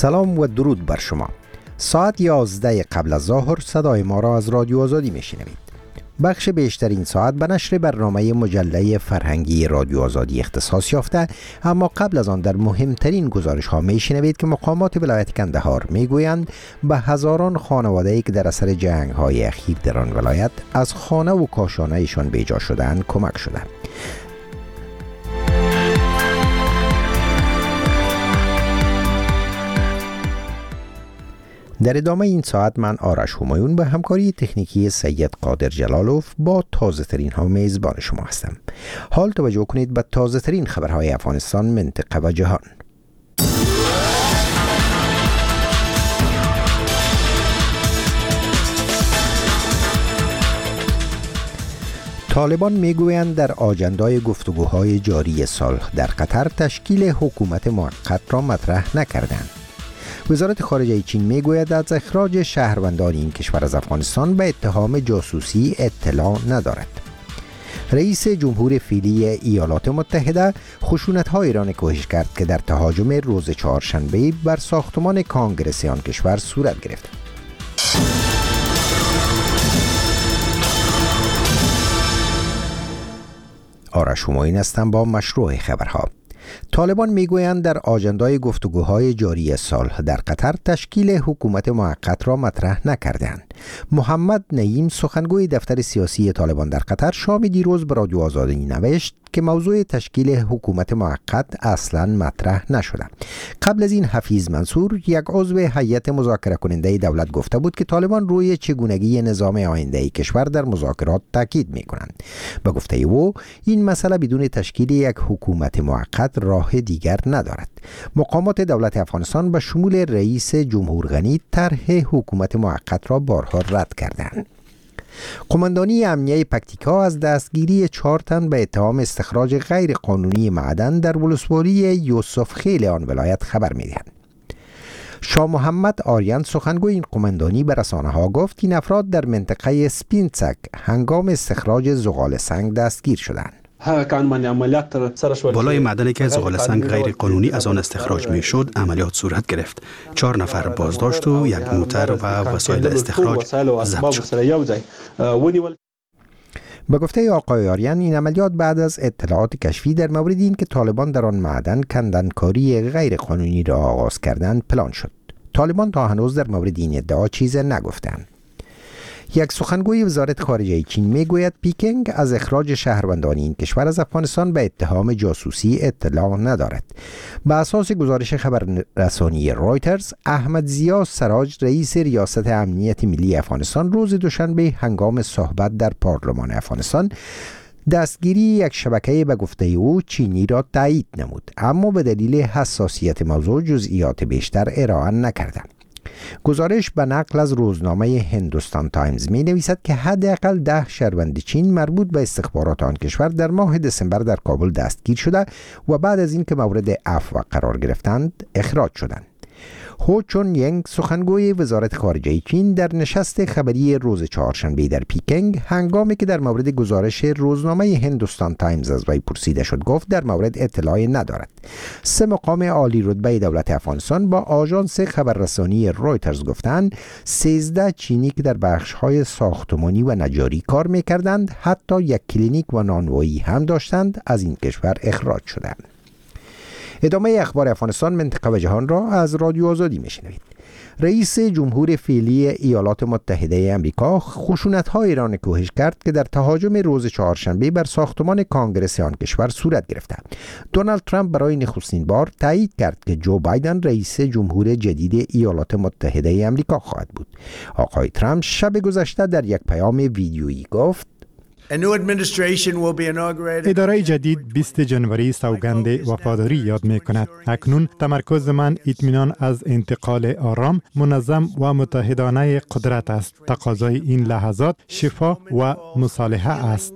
سلام و درود بر شما. ساعت 11 قبل از ظهر صدای ما را از رادیو آزادی میشنوید. بخش بیشتر این ساعت به نشر برنامه مجله فرهنگی رادیو آزادی اختصاص یافته، اما قبل از آن در مهمترین گزارش ها میشنوید که مقامات ولایت کندهار میگویند به هزاران خانواده‌ای که در اثر جنگ های اخیر در آن ولایت از خانه و کاشانه ایشان بیجا شدند کمک شده. در ادامه این ساعت من آرش همایون به همکاری تکنیکی سید قادر جلالوف با تازه ترین ها میزبان شما هستم. حال توجه کنید به تازه ترین خبرهای افغانستان، منطقه و جهان. طالبان میگویند در آجندای گفتگوهای جاری صلح در قطر تشکیل حکومت موقت را مطرح نکردند. وزارت خارجه چین میگوید از اخراج شهروندان این کشور از افغانستان به اتهام جاسوسی اطلاع ندارد. رئیس جمهور فعلی ایالات متحده خشونت‌های را نکوهش کرد که در تهاجم روز چهارشنبه بر ساختمان کانگرس آن کشور صورت گرفت. آرش همایون هستم با مشروع خبرها. طالبان میگویند در آجندای گفتگوهای جاری صلح در قطر تشکیل حکومت موقت را مطرح نکردند. محمد نعیم سخنگوی دفتر سیاسی طالبان در قطر شام دیروز به رادیو آزادی نوشت که موضوع تشکیل حکومت موقت اصلا مطرح نشده. قبل از این حفیظ منصور، یک عضو هیئت مذاکره کننده دولت، گفته بود که طالبان روی چگونگی نظام آینده کشور در مذاکرات تاکید می‌کنند. به گفته او این مسئله بدون تشکیل یک حکومت موقت راه دیگر ندارد. مقامات دولت افغانستان به شمول رئیس جمهور غنی طرح حکومت موقت را بارها رد کردند. قماندانی امنیه پکتیکا از دستگیری 4 تن به اتهام استخراج غیر قانونی معدن در ولسوالی یوسف خیل آن ولایت خبر می‌دهند. شاه محمد آریان سخنگوی این قماندانی به رسانه‌ها گفت این افراد در منطقه سپینسک هنگام استخراج زغال سنگ دستگیر شدند. بالای معدنی که زغال سنگ غیر قانونی از آن استخراج می شد عملیات صورت گرفت. 4 نفر بازداشت و 1 موتر و وسایل استخراج ضبط شد. به گفته آقای آریان این عملیات بعد از اطلاعات کشفی در مورد این که طالبان در آن معدن کندنکاری غیر قانونی را آغاز کردند پلان شد. طالبان تا هنوز در مورد این ادعا چیز نگفتند. یک سخنگوی وزارت خارجه چین میگوید پیکنگ از اخراج شهروندان این کشور از افغانستان به اتهام جاسوسی اطلاع ندارد. به اساس گزارش خبررسانی رویترز، احمد ضیا سراج رئیس ریاست امنیت ملی افغانستان روز دوشنبه هنگام صحبت در پارلمان افغانستان دستگیری یک شبکه به گفته او چینی را تایید نمود، اما به دلیل حساسیت موضوع جزئیات بیشتر ارائه نکردند. گزارش به نقل از روزنامه هندوستان تایمز می نویسد که حداقل 10 شهروند چین مربوط به استخبارات آن کشور در ماه دسامبر در کابل دستگیر شده و بعد از اینکه مورد عفو قرار گرفتند اخراج شدند. هو چون ینگ سخنگوی وزارت خارجه چین در نشست خبری روز چهارشنبه در پیکنگ هنگامی که در مورد گزارش روزنامه هندوستان تایمز از وی پرسیده شد گفت در مورد اطلاعی ندارد. 3 مقام عالی رتبه دولت افغانستان با آژانس خبررسانی رویترز گفتند 13 چینی که در بخش‌های ساختمانی و نجاری کار می‌کردند، حتی یک کلینیک و نانوایی هم داشتند، از این کشور اخراج شدند. ادامه اخبار افغانستان، منطقه و جهان را از رادیو آزادی میشنوید. رئیس جمهور فعلی ایالات متحده آمریکا خشونت‌های را نکوهش کرد که در تهاجم روز چهارشنبه بر ساختمان کانگرس آن کشور صورت گرفت. دونالد ترامپ برای نخستین بار تایید کرد که جو بایدن رئیس جمهور جدید ایالات متحده آمریکا خواهد بود. آقای ترامپ شب گذشته در یک پیام ویدیویی گفت اداره جدید 20 جنوری سوگند وفاداری یاد می کند. اکنون تمرکز من اطمینان از انتقال آرام، منظم و متحدانه قدرت است. تقاضای این لحظات شفا و مصالحه است.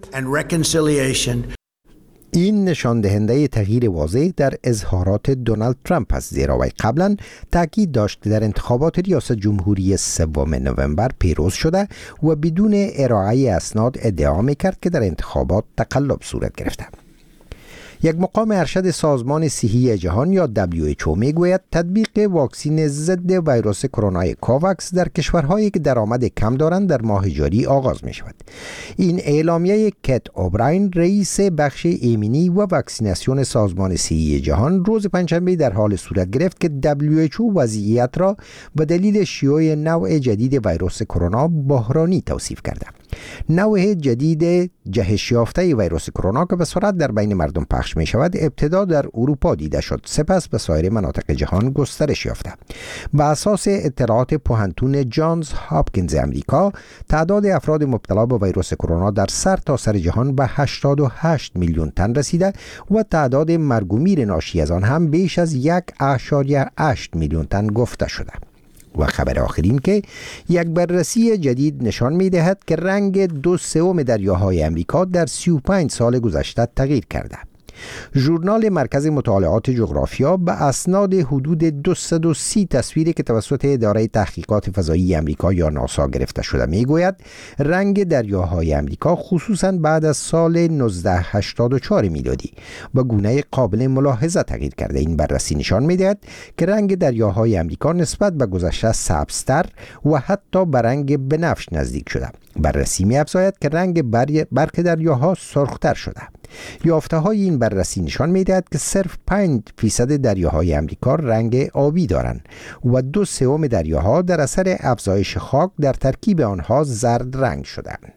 این نشان دهنده تغییر واضح در اظهارات دونالد ترامپ است، زیرا وی قبلا تاکید داشت که در انتخابات ریاست جمهوری 3 نوامبر پیروز شده و بدون ارائه اسناد ادعا می‌کرد که در انتخابات تقلب صورت گرفته. یک مقام ارشد سازمان صحی جهان یا WHO میگوید تطبیق واکسن ضد ویروس کرونا کوواکس در کشورهایی که درآمد کم دارند در ماه جاری آغاز می شود. این اعلامیه کت اوبراین رئیس بخش ایمنی و واکسیناسیون سازمان صحی جهان روز پنجشنبه در حال صورت گرفت که WHO وضعیت را به دلیل شیوع نوع جدید ویروس کرونا بحرانی توصیف کرده. نوع جدید جهش یافته ویروس کرونا که به سرعت در بین مردم پخش می شود ابتدا در اروپا دیده شد، سپس به سایر مناطق جهان گسترش یافته. بر اساس اطلاعات پوهنتون جانز هاپکینز امریکا، تعداد افراد مبتلا به ویروس کرونا در سرتاسر جهان به 88 میلیون تن رسیده و تعداد مرگ و میر ناشی از آن هم بیش از 1.8 میلیون تن گفته شده. و خبر آخرین که یک بررسی جدید نشان می دهد که رنگ 2/3 دریاهای امریکا در 35 سال گذشته تغییر کرده. ژورنال مرکز مطالعات جغرافیا به اسناد حدود 230 تصویری که توسط اداره تحقیقات فضایی امریکا یا ناسا گرفته شده میگوید رنگ دریاهای امریکا خصوصا بعد از سال 1984 میلادی به گونه قابل ملاحظه تغییر کرده. این بررسی نشان میدهد که رنگ دریاهای امریکا نسبت به گذشته سبزتر و حتی به رنگ بنفش نزدیک شده. بررسی می‌افزاید که رنگ برخی دریاها سرختر شده. یافته‌های این بررسی نشان می‌دهد که صرف 5% دریاهای امریکا رنگ آبی دارند و 2/3 دریاها در اثر افزایش خاک در ترکیب آنها زرد رنگ شدند.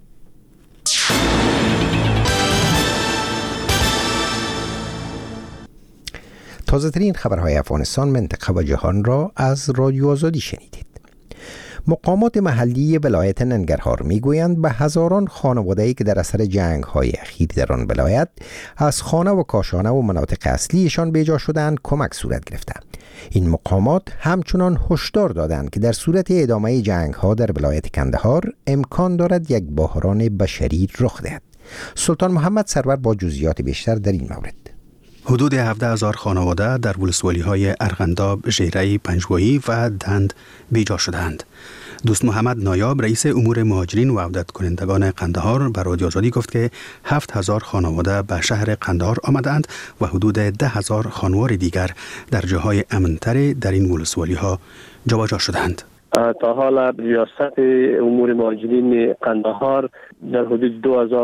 تازه‌ترین خبرهای افغانستان، منطقه و جهان را از رادیو آزادی شنیدید. مقامات محلی ولایت ننگرهار میگویند به هزاران خانواده‌ای که در اثر جنگ‌های اخیر در آن ولایت از خانه و کاشانه و مناطق اصلیشان بیجا شدند کمک صورت گرفته. این مقامات همچنان هشدار دادند که در صورت ادامه جنگ‌ها در ولایت کندهار امکان دارد یک بحران بشری رخ دهد. سلطان محمد سرور با جزئیات بیشتر در این مورد. حدود 17,000 خانواده در ولسوالی‌های ارغنداب، ژیره، پنجوایی و دند بیجا شدند. دوست محمد نایاب رئیس امور مهاجرین و عودت کنندگان قندهار به رادیو آزادی گفت که 7,000 خانواده به شهر قندهار آمدند و حدود 10,000 خانوار دیگر در جاهای امن‌تر در این ولسوالی‌ها جابجا شدند. تا حال ریاست امور مهاجرین قندهار در حدود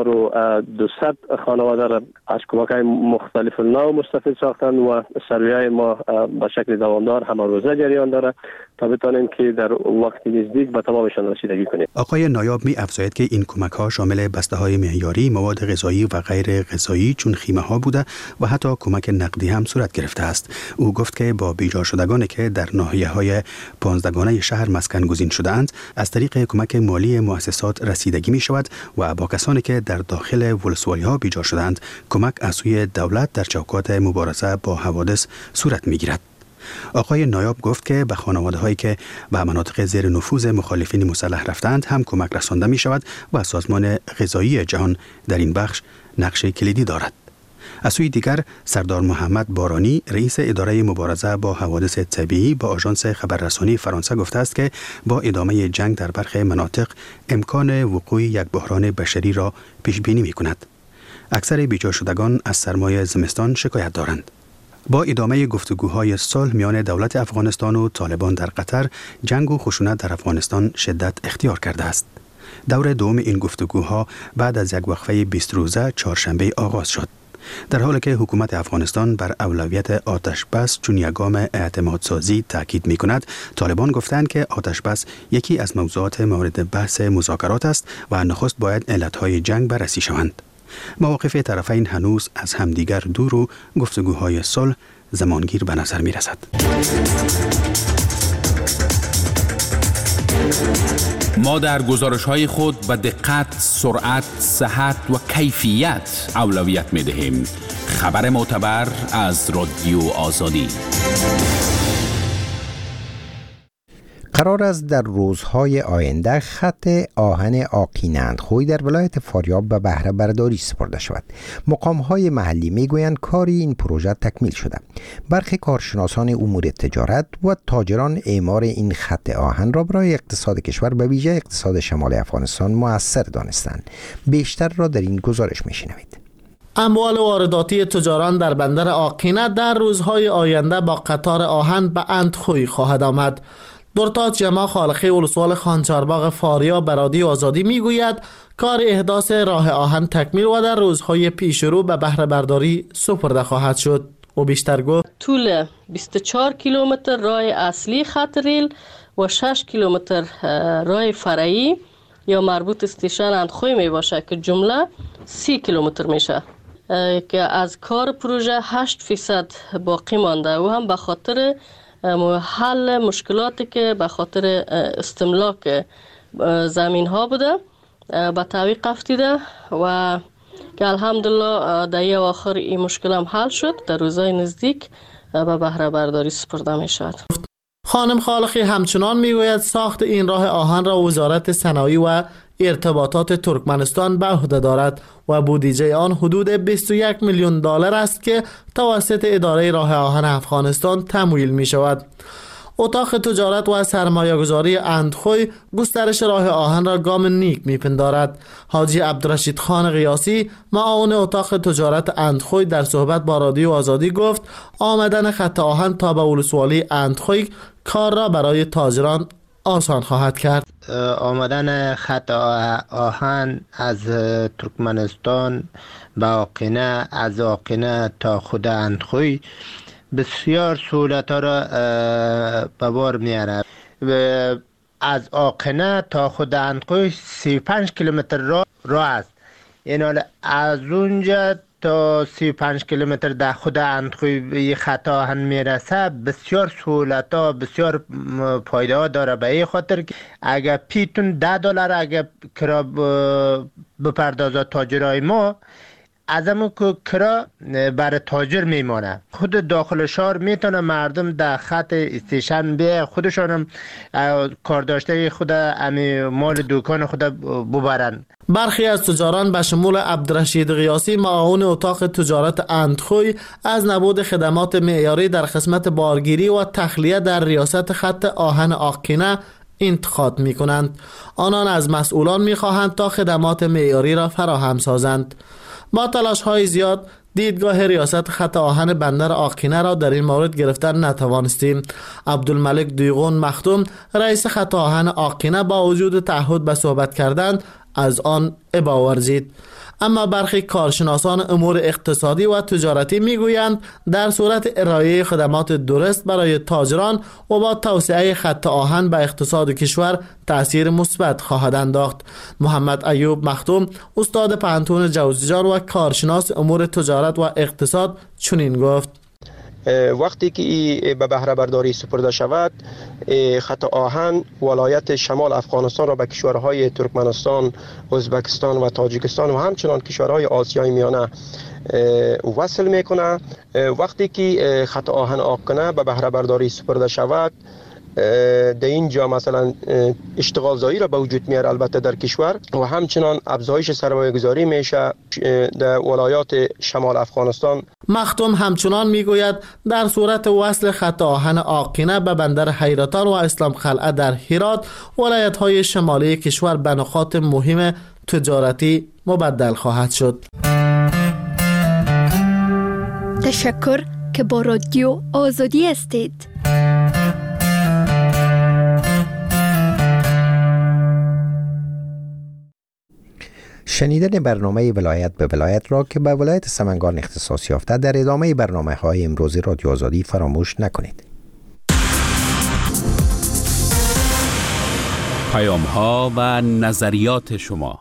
2200 خانواده را از کمک‌های مختلف نوع مستفید ساختند و سروی‌های ما به شکل دوامدار همه روزه جریان دارد تا بتانیم که در وقت نزدیک به تمامشان رسیدگی کنیم. آقای نایاب می افزاید که این کمک‌ها شامل بسته‌های معیاری، مواد غذایی و غیر غذایی چون خیمه‌ها بوده و حتی کمک نقدی هم صورت گرفته است. او گفت که با بیجا شدگانی که در ناحیه‌های 15گانه شهر مسکن گزین شده‌اند از طریق کمک مالی مؤسسات رسیدگی می شود و با کسانی که در داخل ولسوالی‌ها بیجا شده‌اند کمک از سوی دولت در چوکات مبارزه با حوادث صورت می‌گیرد. آقای نایاب گفت که به خانواده‌هایی که به مناطق زیر نفوذ مخالفین مسلح رفتند هم کمک رسانده می شود و سازمان غذایی جهان در این بخش نقش کلیدی دارد. از سوی دیگر سردار محمد بارانی رئیس اداره مبارزه با حوادث طبیعی با آژانس خبررسانی فرانسه گفته است که با ادامه جنگ در برخی مناطق امکان وقوع یک بحران بشری را پیش بینی می کند. اکثر بیجا شدگان از سرمای زمستان شکایت دارند. با ادامه گفتگوهای صلح میان دولت افغانستان و طالبان در قطر، جنگ و خشونت در افغانستان شدت اختیار کرده است. دور دوم این گفتگوها بعد از یک وقفه 20 روزه چهارشنبه آغاز شد. در حالی که حکومت افغانستان بر اولویت آتش بس چون یک گام اعتماد سازی تاکید می کند، طالبان گفتند که آتش بس یکی از موضوعات مورد بحث مذاکرات است و نخست باید علتهای جنگ بررسی شوند. مواقف طرفین هنوز از همدیگر دور و گفتگوهای صلح زمانگیر به نظر می رسد. ما در گزارش‌های خود به دقت، سرعت، صحت و کیفیت اولویت می‌دهیم. خبر معتبر از رادیو آزادی. قرار است در روزهای آینده خط آهن آقینندخوی در ولایت فاریاب به بهره برداری سپرده شود. مقام‌های محلی میگویند کاری این پروژه تکمیل شده. برخی کارشناسان امور تجارت و تاجران اعمار این خط آهن را برای اقتصاد کشور به ویژه اقتصاد شمال افغانستان مؤثر دانستند. بیشتر را در این گزارش میشنوید. اموال وارداتی تجاران در بندر آقینه در روزهای آینده با قطار آهن به اندخوی خواهد آمد. درتاج جمع خالقی ولسوال خانچارباغ فاریا به رادیو آزادی میگوید کار احداث راه آهن تکمیل و در روزهای پیش رو به بهره برداری سپرده خواهد شد. و بیشتر گفت طول 24 کیلومتر راه اصلی خط ریل و 6 کیلومتر راه فرعی یا مربوط استیشن اندخوی می باشه که جمله 30 کیلومتر میشه که از کار پروژه 8% باقی مانده و هم به خاطر حل مشکلاتی که به خاطر استملاک زمین ها بوده به تعویق افتیده و که الحمدلله در یه آخر این مشکل هم حل شد. در روزهای نزدیک به بهره برداری سپرده می شود. خانم خالقی همچنان میگوید ساخت این راه آهن را وزارت صنایع و ارتباطات ترکمنستان به عهده دارد و بودجه آن حدود 21 میلیون دلار است که توسط اداره راه آهن افغانستان تمویل می شود. اتاق تجارت و سرمایه‌گذاری اندخوی گسترش راه آهن را گام نیک میپندارد. حاجی عبدالرشید خان قیاسی معاون اتاق تجارت اندخوی در صحبت با رادیو آزادی گفت آمدن خط آهن تا به ولسوالی اندخوی کار را برای تاجران آسان خواهد کرد. آمدن خط آهن از ترکمنستان به آقینه، از آقینه تا خود اندخوی بسیار سهولت ها را به بار میاره. از آقینه تا خود اندخوی 35 کیلومتر راه است. این از اونجا تا 35 کیلومتر در خود اندخوی به خط آهن میرسه بسیار سهولت ها بسیار فایده ها داره. به این خاطر که اگر پیتون $10 اگر کرا بپردازه تاجرای ما، از همون که کرا برای تاجر میمانه. خود داخل شهر میتونه مردم در خط استیشن بیه خودشان هم کار داشته خود امی مال دکان خود ببرن. برخی از تجاران به شمول عبدالرشید قیاسی معاون اتاق تجارت اندخوی از نبود خدمات معیاری در قسمت بارگیری و تخلیه در ریاست خط آهن آقینه انتقاد می کنند. آنان از مسئولان می خواهند تا خدمات معیاری را فراهم سازند. با تلاش های زیاد دیدگاه ریاست خط آهن بندر آقینه را در این مورد گرفتن نتوانستیم. عبدالملک دیغون مختوم رئیس خط آهن آقینه با وجود تعهد به صحبت کردن از آن ابا ورزید. اما برخی کارشناسان امور اقتصادی و تجارتی میگویند در صورت ارائه خدمات درست برای تاجران و با توسعه خط آهن به اقتصاد کشور تأثیر مثبت خواهد انداخت. محمد ایوب مختوم استاد پانتون جوزجان و کارشناس امور تجارت و اقتصاد چنین گفت: وقتی که به بهره برداری سپرده شود، خط آهن ولایت شمال افغانستان را به کشورهای ترکمنستان، ازبکستان و تاجیکستان و همچنان کشورهای آسیای میانه وصل میکنه. وقتی که خط آهن آقینه به بهره برداری سپرده شود، در اینجا مثلا اشتغال زایی را به وجود میاره البته در کشور و همچنان افزایش سرمایه گذاری میشه در ولایات شمال افغانستان. مختوم همچنان میگوید در صورت وصل خط آهن آقینه به بندر حیرتان و اسلام قلعه در هرات، ولایت های شمالی کشور به نقاط مهم تجارتی مبدل خواهد شد. تشکر که با رادیو آزادی هستید. شنیدن برنامه ولایت به ولایت را که به ولایت سمنگان اختصاص یافته در ادامه برنامه‌های امروز رادیو آزادی فراموش نکنید. پیام‌ها و نظریات شما.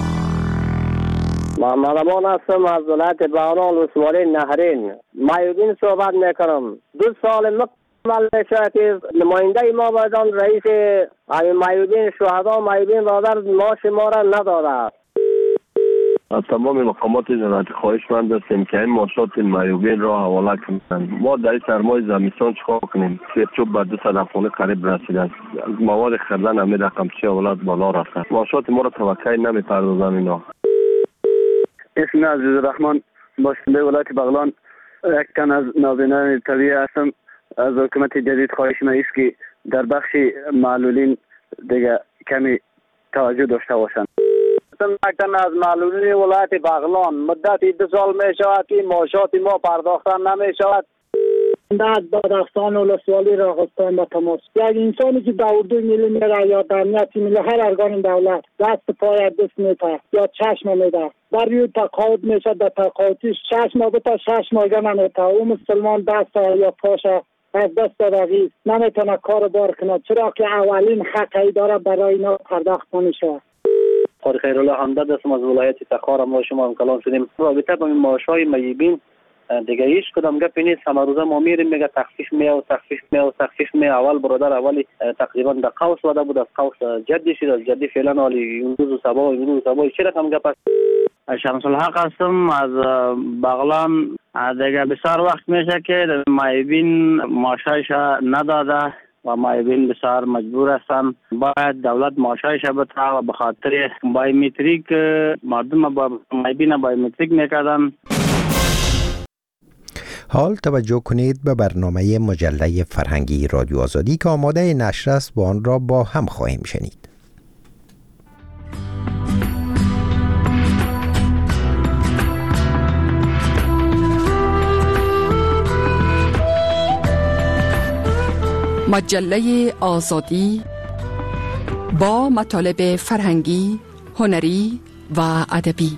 محمد امان هستم از ولایت بهران ولسوالی نهرین. مایودین صحبت میکنم. 2 سال مکمل میشه که نماینده ما بایدان رئیس مایودین شهدا مایودین برادر معاش ما را نداده. از تمام مقامات ولایت خواهش مند هستیم که این ماشات مایوبین را حواله کنند. ما در این سرمای زمستان چیکار کنیم؟ چوب به 200 خانه قریب رسیده است. مواد خریدن همین رقم چه اولاد بالا رفته. ماشات ما را توقع نمی‌پردازن اینا. اسم عزیز الرحمن باشنده ولایت بغلان، یک تن از نابینان طبیعی هستم. از حکومت جدید خواهش ما است که در بخش معلولین دیگه کمی توجه داشته باشند. هستم اکنون از معلولین ولایت بغلان. مدت 2 سال می شود که معاشات ما پرداخته نمی شود. از بادرستان ولسوالی راغستان با تماس. یک انسانی که در اردو ملی میره یا در نیتی ملی هر ارگان دولت دست پای دست میده یا چشم میده در روی تقاعد میشه، در تقاعدش 6 ماه بتا 6 ماه نمیده. او مسلمان دست یا پاش از دست رقیب نمیتونه کار بار کنه، چرا که اولین حقی داره برای اینا پرداخت نمیشه. قاری خیرالله همدرد هستم از ولایت تخار. ما شما هم کلام شدیم رابطه با معاشهای میبین دیگه هیچ کدام گپی نیست. همه روزه ما میریم میگه تخفیف می اول برادر اولی تقریبا در قوس وده بود، از قوس جدی شد، از جدی فعلا حالی امروز صبا چه رقم گپ است؟ شمس الحق هستم از بغلان. دیگه بسیار وقت میشه که مایبین معاشایش نداده و مایبین بسیار مجبور هستن باید دولت معاشایش بده و به خاطر بایومتریک مردم با مایبین بایومتریک میکردن. حال توجه کنید به برنامه مجله فرهنگی رادیو آزادی که آماده نشر است و آن را با هم خواهیم شنید. مجله آزادی با مطالب فرهنگی، هنری و ادبی.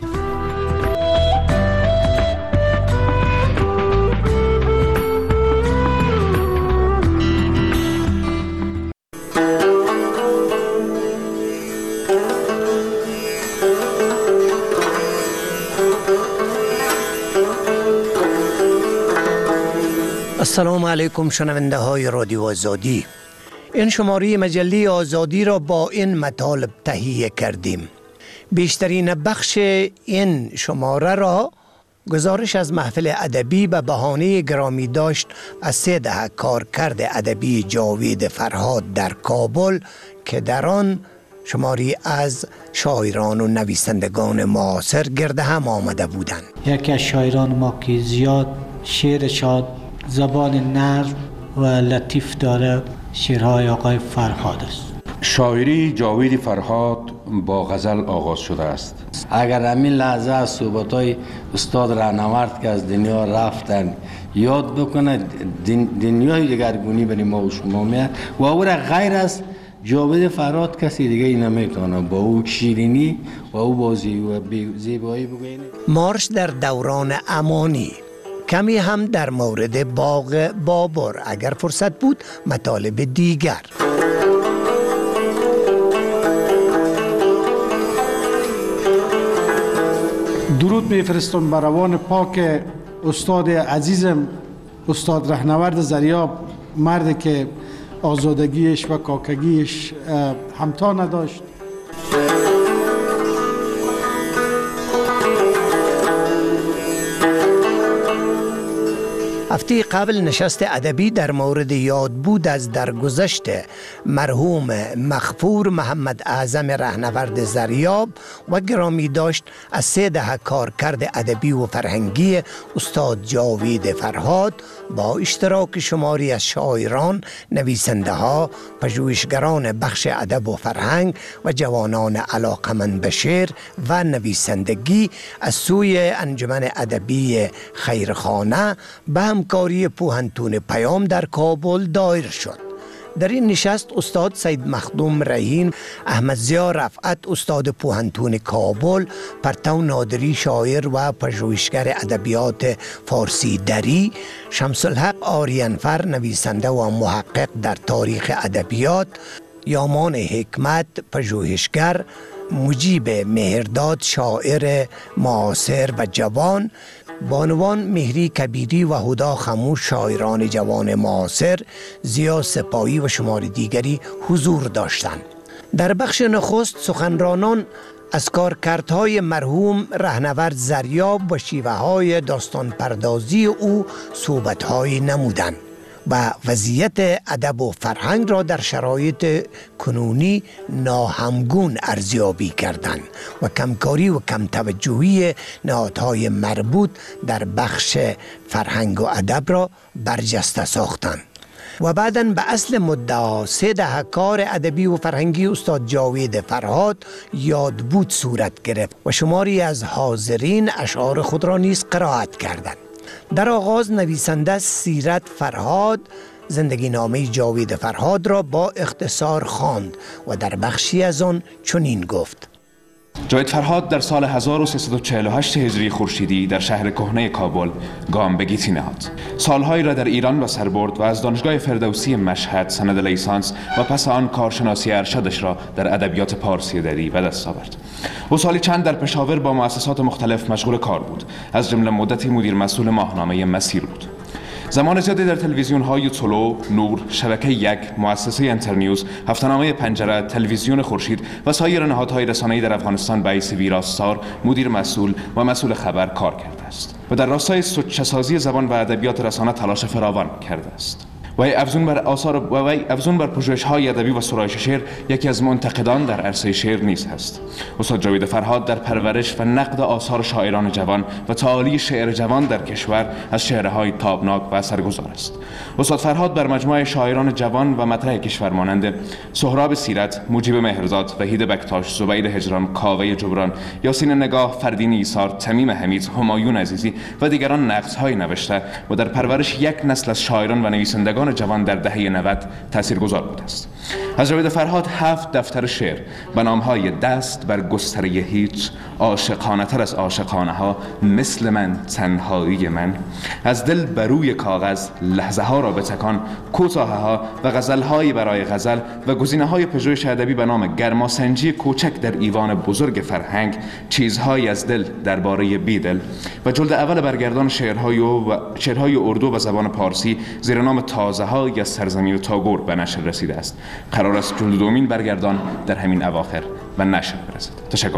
السلام علیکم شنونده های رادیو آزادی. این شماره مجله آزادی را با این مطالب تهیه کردیم. بیشترین بخش این شماره را گزارش از محفل ادبی به بهانه گرامی داشت از 3 دهه کارکرد ادبی جاوید فرهاد در کابل که در آن شماری از شاعران و نویسندگان معاصر گرد هم آمده بودند. یکی از شاعران ما که زیاد شعر شاد زبان نرم و لطیف داره شعرهای آقای فرهاد است. شاعری جاوید فرهاد با غزل آغاز شده است. اگر همین لحظه از صحبت‌های استاد راهنورد که از دنیا رفتن یاد بکنه دنیای دگرگونی برای ما و شما میاد و او را غیر از جاوید فرهاد کسی دیگه ای نمیتونه با او شیرینی و او بازی و زیبایی بگوینه. مارش در دوران امانی، کمی هم در مورد باغ بابر، اگر فرصت بود مطالب دیگر. درود میفرستم بر روان پاک استاد عزیزم استاد راهنورد زریاب، مردی که آزادگیش و کاکگیش همتا نداشت. هفته قبل نشست ادبی در مورد یاد بود از درگذشت مرحوم مغفور محمد اعظم راهنورد زریاب و گرامی داشت از 3 دهه کارکرد ادبی و فرهنگی استاد جاوید فرهاد با اشتراک شماری از شاعران، نویسنده ها، پژوهشگران بخش ادب و فرهنگ و جوانان علاقمند به شعر و نویسندگی از سوی انجمن ادبی خیرخانه به همکاری پوهنتون پیام در کابل دایر شد. در این نشست استاد سید مخدوم رهین، احمد ضیا رفعت استاد پوهنتون کابل، پرتو نادری شاعر و پژوهشگر ادبیات فارسی دری، شمس الحق آریانفر نویسنده و محقق در تاریخ ادبیات، یامان حکمت پژوهشگر، مجیب مهرداد شاعر معاصر و جوان، بانوان مهری کبیری و هدا خموش شاعران جوان معاصر، ضیا سپاهی و شمار دیگری حضور داشتند. در بخش نخست سخنرانان از کارکردهای مرحوم راهنورد زریاب و شیوه‌های داستان پردازی او صحبت‌های نمودند و وضعیت ادب و فرهنگ را در شرایط کنونی ناهمگون ارزیابی کردند و کمکاری و کم توجهی نهادهای مربوط در بخش فرهنگ و ادب را برجسته ساختند. و بعداً به اصل مدعا 3 دهه کار ادبی و فرهنگی استاد جاوید فرهاد یاد بود صورت گرفت و شماری از حاضرین اشعار خود را نیز قرائت کردند. در آغاز نویسنده سیرت فرهاد زندگی نامه جاوید فرهاد را با اختصار خواند و در بخشی از آن چنین گفت: جاوید فرهاد در سال 1348 هجری خورشیدی در شهر کهنه کابل گام به گیتی نهاد. سالهایی را در ایران به سر برد و از دانشگاه فردوسی مشهد سند لیسانس و پس آن کارشناسی ارشدش را در ادبیات پارسی دری به دست آورد. او سالی چند در پشاور با مؤسسات مختلف مشغول کار بود، از جمله مدتی مدیر مسئول ماهنامه مسیر بود. زمان زیادی در تلویزیون‌های طلوع، نور، شبکه 1، مؤسسه انترنیوز، هفته‌نامه پنجره، تلویزیون خورشید و سایر نهادهای رسانه‌ای در افغانستان به حیث ویراستار، مدیر مسئول و مسئول خبر کار کرده است و در راستای سوچه‌سازی زبان و ادبیات رسانه تلاش فراوان کرده است. وی افزون بر پژوهش‌های ادبی و سرایش شعر یکی از منتقدان در عرصه شعر نیز هست. استاد جاوید فرهاد در پرورش و نقد آثار شاعران جوان و تعالی شعر جوان در کشور از چهره‌های تابناک و اثرگذار است. استاد فرهاد بر مجموعه شاعران جوان و مطرح کشور مانند سهراب سیرت، مجیب مهرزاد، وحید بکتاش، زبیر هجران، کاوه جبران، یاسین نگاه، فردین ایثار، تمیم حمید، همایون عزیزی و دیگران نقدهایی نوشته و در پرورش یک نسل از شاعران و نویسندگان جوان در دهه 90 تاثیرگذار بوده است. از جاوید فرهاد 7 دفتر شعر به نام‌های دست بر گستره هیچ، عاشقانه تر از عاشقانه ها، مثل من، تنهایی من، از دل بروی کاغذ، لحظه ها را بتکان، کوتاهه ها و غزل‌های برای غزل و گزینه‌های پژوهش ادبی به نام گرماسنجی کوچک در ایوان بزرگ فرهنگ، چیزهایی از دل درباره بیدل و جلد اول برگردان شعرهای اردو و زبان پارسی زیر نام تازه‌های از سرزمین تاگور به نشر رسیده است. قرار است جلد دومین برگردان در همین اواخر و نشر برسد. تشکر.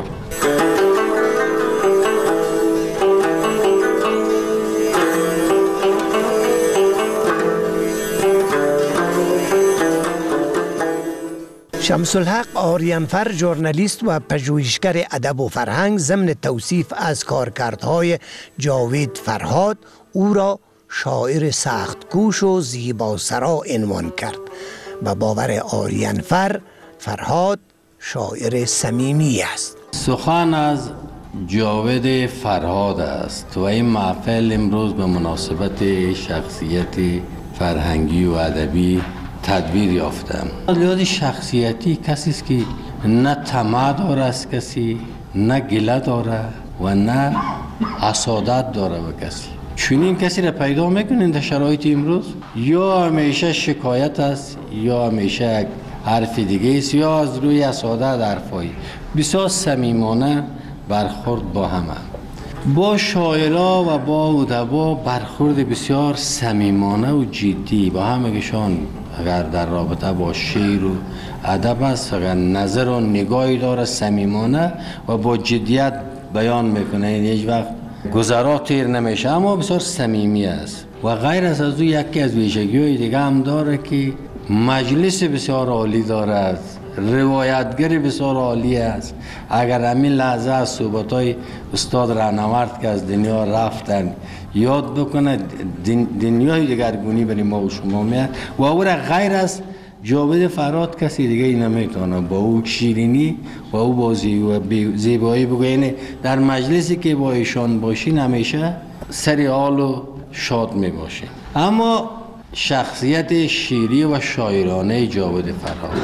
شمس الحق آریانفر ژورنالیست و پژوهشگر ادب و فرهنگ ضمن توصیف از کارکردهای جاوید فرهاد او را شاعر سخت‌کوش و زیباسرا عنوان کرد. به باور آریانفر فرهاد شاعر صمیمی است. سخن از جاوید فرهاد است و این محفل امروز به مناسبت شخصیت فرهنگی و ادبی تدبیر یافتم. لحاظ شخصیتی کسی است که نه طمع داره از کسی، نه گله داره و نه حسادت داره به کسی. چنین کسی را پیدا میکنین در شرایط امروز؟ یا همیشه شکایت است، یا همیشه حرف دیگه است، یا از روی حسادت حرفایی. بسیار صمیمانه برخورد با همه، با شاعرها و با ادبا برخورد بسیار صمیمانه و جدی با همگشان. اگر در رابطه با شعر و ادب است، اگر نظر و نگاهی داره صمیمانه و با جدیت بیان میکنه، هیچ وقت گذرا تیر نمیشه، اما بسیار صمیمی است. و غیر از او یکی از ویژگی‌های دیگه هم داره که مجلس بسیار عالی دارد، روایتگری بسیار عالی است. اگر همین لحظه از صحبت‌های استاد رهنورد که از دنیا رفتن یاد بکنه، دنیای دیگرگونی برای ما و شما میاد. و او را غیر از جاوید فرهاد کسی دیگه ای نمیتونه با او شیرینی و او با زیبایی بگوینه. در مجلسی که با ایشان باشین همیشه سری حال و شاد می باشین. اما شخصیت شیری و شاعرانه جاوید فرهاد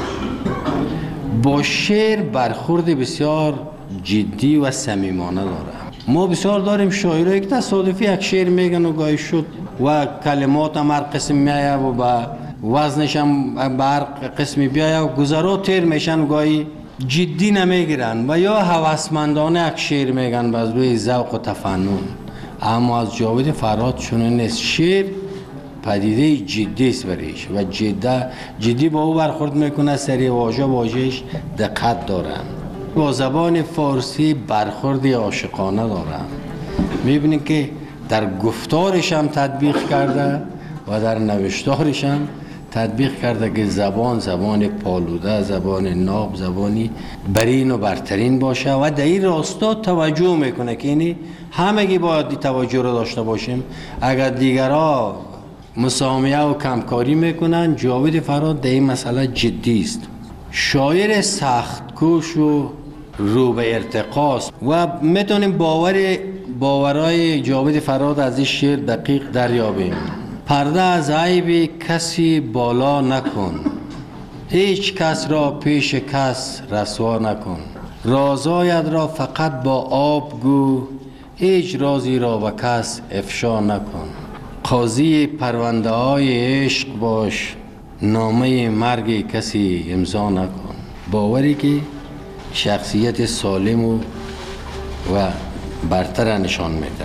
با شعر برخورد بسیار جدی و صمیمانه داره. ما بسیار داریم شاعرایی که تصادفی یک شعر میگن و گاهی شد و کلمات هم هر قسم میایه و با وزنش هم به هر قسمی بیایه و گذرا تیر میشن، گاهی جدی نمیگیرن و یا هوسمندانه یک شعر میگن باز روی ذوق و تفنن. اما از جاوید فرهاد چنین نیست. شعر پدیده جدی است برایش و جدی با او برخورد میکنه. سری واژه‌اش دقت دارن. با زبان فارسی برخورد عاشقانه دارن. میبینید که در گفتارش هم تطبیق کرده و در نوشتارش هم تطبیق کرده که زبان پالوده، زبان ناب، زبانی برین و برترین باشه و در این راستا توجه میکنه که اینی همگی باید توجه رو داشته باشیم. اگر دیگرها مسامحه و کمکاری میکنن. جاوید فرهاد در این مسئله جدی است. شاعر سختکوش و رو به ارتقاست و میتونیم باورای جاوید فرهاد از این شعر دقیق دریابیم. پرده از عیب کسی بالا نکن، هیچ کس را پیش کس رسوا نکن. رازایت را فقط با آب گو، هیچ رازی را به کس افشا نکن. قاضی پرونده های عشق باش، نامه مرگ کسی امضا نکن. باوری که شخصیت سالم و برتر نشان میده.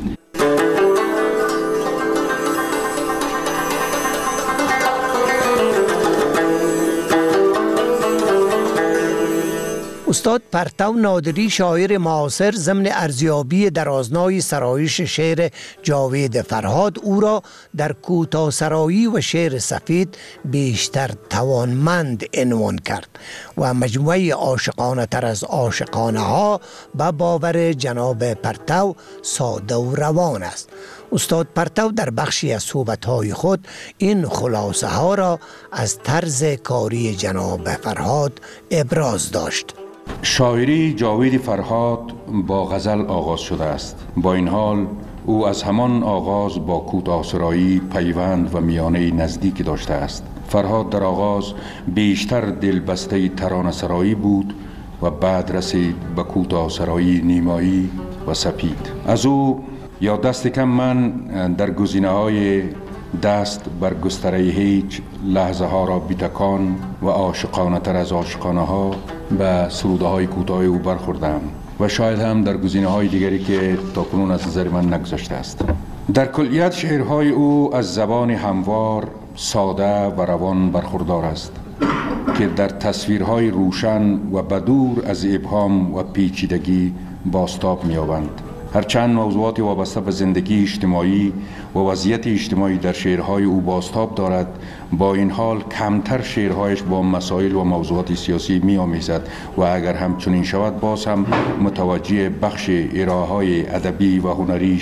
استاد پرتو نادری شاعر معاصر ضمن ارزیابی در آزمای سرایش شعر جاوید فرهاد او را در کوتاه‌سرایی و شعر سفید بیشتر توانمند عنوان کرد و مجموعه عاشقانه تر از عاشقانه ها به باور جناب پرتو ساده و روان است. استاد پرتو در بخشی از صحبت‌های خود این خلاصه ها را از طرز کاری جناب فرهاد ابراز داشت. شاعری جاوید فرهاد با غزل آغاز شده است. با این حال او از همان آغاز با کوتاه‌سرایی پیوند و میانه نزدیک داشته است. فرهاد در آغاز بیشتر دلبسته ترانه‌سرایی بود و بعد رسید به کوتاه‌سرایی نیمایی و سپید. از او یا دست کم من در گزینه‌های دست بر گستره هیچ، لحظه ها را بیتکان و عاشقانه تر از عاشقانه ها به سروده های کوتاه او برخوردم و شاید هم در گزینه های دیگری که تاکنون از نظر من نگذشته است. در کلیت شعرهای او از زبان هموار، ساده و روان برخوردار است که در تصویرهای روشن و بدور از ابهام و پیچیدگی بازتاب می‌یابند. هرچند موضوعات وابسته به زندگی اجتماعی و وضعیت اجتماعی در شعرهای او بازتاب دارد، با این حال کمتر شعرهایش با مسائل و موضوعات سیاسی می آمیزد و اگر همچنین شود باز هم متوجه بخش ارائه‌های ادبی و هنری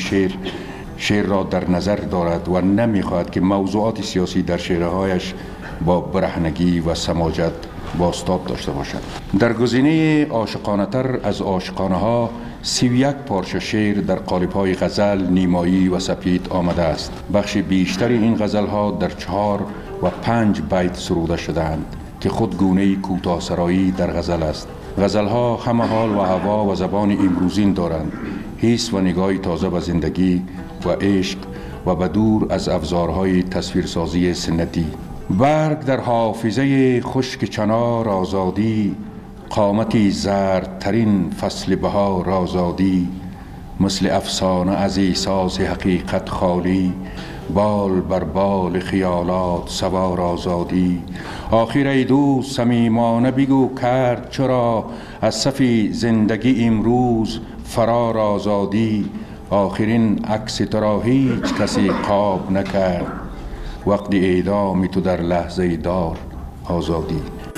شعر را در نظر دارد و نمی‌خواهد که موضوعات سیاسی در شعرهایش با برهنگی و سماجت بازتاب داشته باشد. در گزینه عاشقانه تر از عاشقانه ها 31 پارچه شعر در قالب‌های غزل، نیمایی و سپید آمده است. بخش بیشتر این غزل‌ها در 4 و 5 بیت سروده شده‌اند که خود گونه کوتاه‌سرایی در غزل است. غزل‌ها همه حال و هوا و زبان امروزین دارند، حس و نگاهی تازه به زندگی و عشق و بدور از ابزارهای تصویرسازی سنتی. برگ در حافظه خشک چنار آزادی، قامتی زردترین فصل بهار آزادی. مثل افسانه از احساس حقیقت خالی، بال بر بال خیالات سوار آزادی. آخر ای دوست صمیمانه بگو کرد چرا، از صف زندگی امروز فرار آزادی. آخرین عکس تو را هیچ کسی قاب نکرد، وقت اعدام تو در لحظه دار آزادی.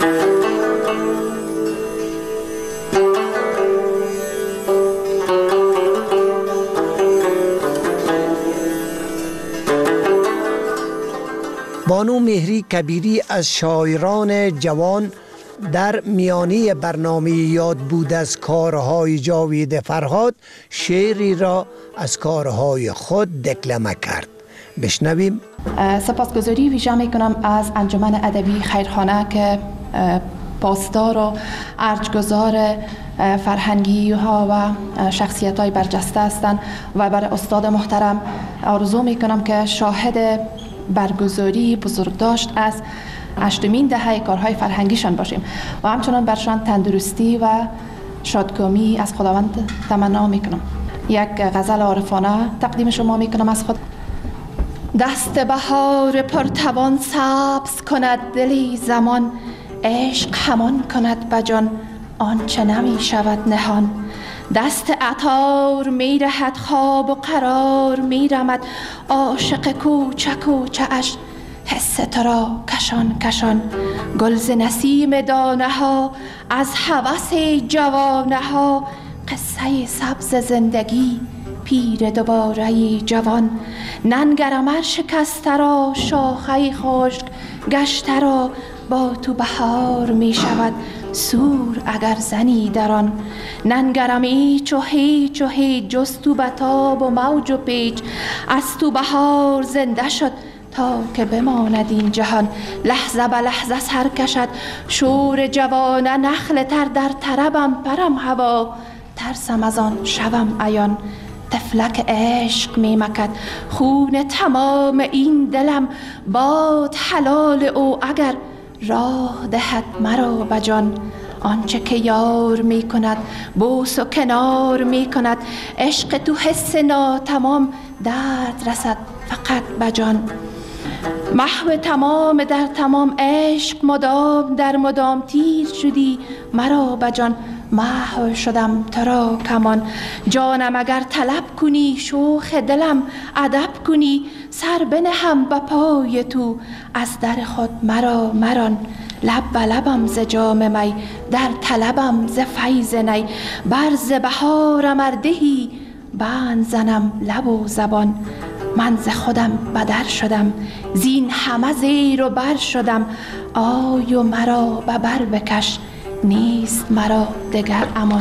بانو مهری کبیری از شاعران جوان در میانه برنامه یاد بود از کارهای جاوید فرهاد شعری را از کارهای خود دکلمه کرد. بشنویم. سپاسگزاری ویژه میکنم از انجمن ادبی خیرخانه که پاسدار و ارجگزار فرهنگی ها و شخصیت های برجسته هستند و برای استاد محترم آرزو میکنم که شاهد برگزاری بزرگداشت از 8مین دهه کارهای فرهنگیشان باشیم و همچنان برشان تندرستی و شادکامی از خداوند تمنا میکنم. یک غزل عارفانه تقدیم شما میکنم از خود. دست بهار پرتوان سبز کند دلی زمان، عشق همان کند بجان آنچه نمی شود نهان. دست عطار می رهد خواب و قرار می رمد، عاشق کوچه کوچه اش حس تو را کشان کشان. گلز نسیم دانه ها از هوس جوانه ها، قصه سبز زندگی پیر دوباره جوان. ننگرم ار شکسته را شاخه خشک گشته را با تو بهار می شود سور اگر زنی در آن. ننگرم هیچ و هیچ و هیچ جز تو بتاب و موج و پیچ، از تو بهار زنده شد تا که بماند این جهان. لحظه به لحظه سر کشد شور جوانه، نخل تر در طربم پرم هوا، ترسم از آن شوم عیان. طفلک عشق می مکد خون تمام این دلم، باد حلال او اگر راه دهد مرا بجان. آنچه که یار می کند بوس و کنار می کند، عشق تو حس ناتمام درد رسد فقط بجان. محو تمام در تمام عشق مدام در مدام تیر شدی مرا بجان. محو شدم ترا کمان جانم اگر طلب کنی، شوخ دلم ادب کنی، سر بنهم به پای تو از در خود مرا مران. لب به لبم ز جام می در طلبم ز فیض نی، بر ز بهارم ار دهی بند زنم لب و زبان. من ز خودم بدر شدم زین همه زیر و بر شدم، آی و مرا به بر بکش نیست مرا دگر امان.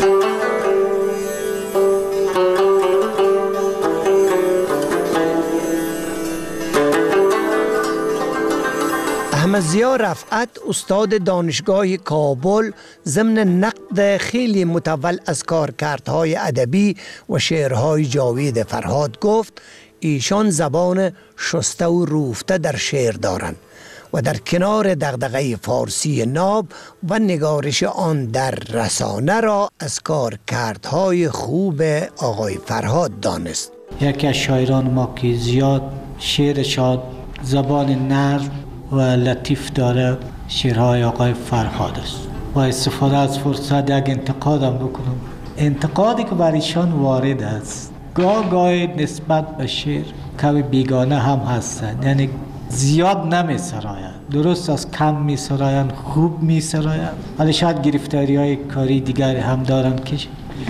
احمد ضیا رفعت استاد دانشگاه کابل ضمن نقد خیلی متول از کارکردهای ادبی و شعرهای جاوید فرهاد گفت ایشان زبان شسته و روفته در شعر دارند و در کنار دغدغه فارسی ناب و نگارش آن در رسانه را از کارکردهای خوب آقای فرهاد دانست. یکی از شاعران ما که زیاد شعرشان زبان نرم و لطیف داره شعرهای آقای فرهاد است. و استفاده از فرصت یک انتقادم بکنم. انتقادی که بر ایشان وارد است گاهی نسبت به شعر کمی بیگانه هم هستند، یعنی زیاد نمی سرایند، درست از کم می سرایند، خوب می سرایند، ولی شاید گرفتاری های کاری دیگری هم دارند که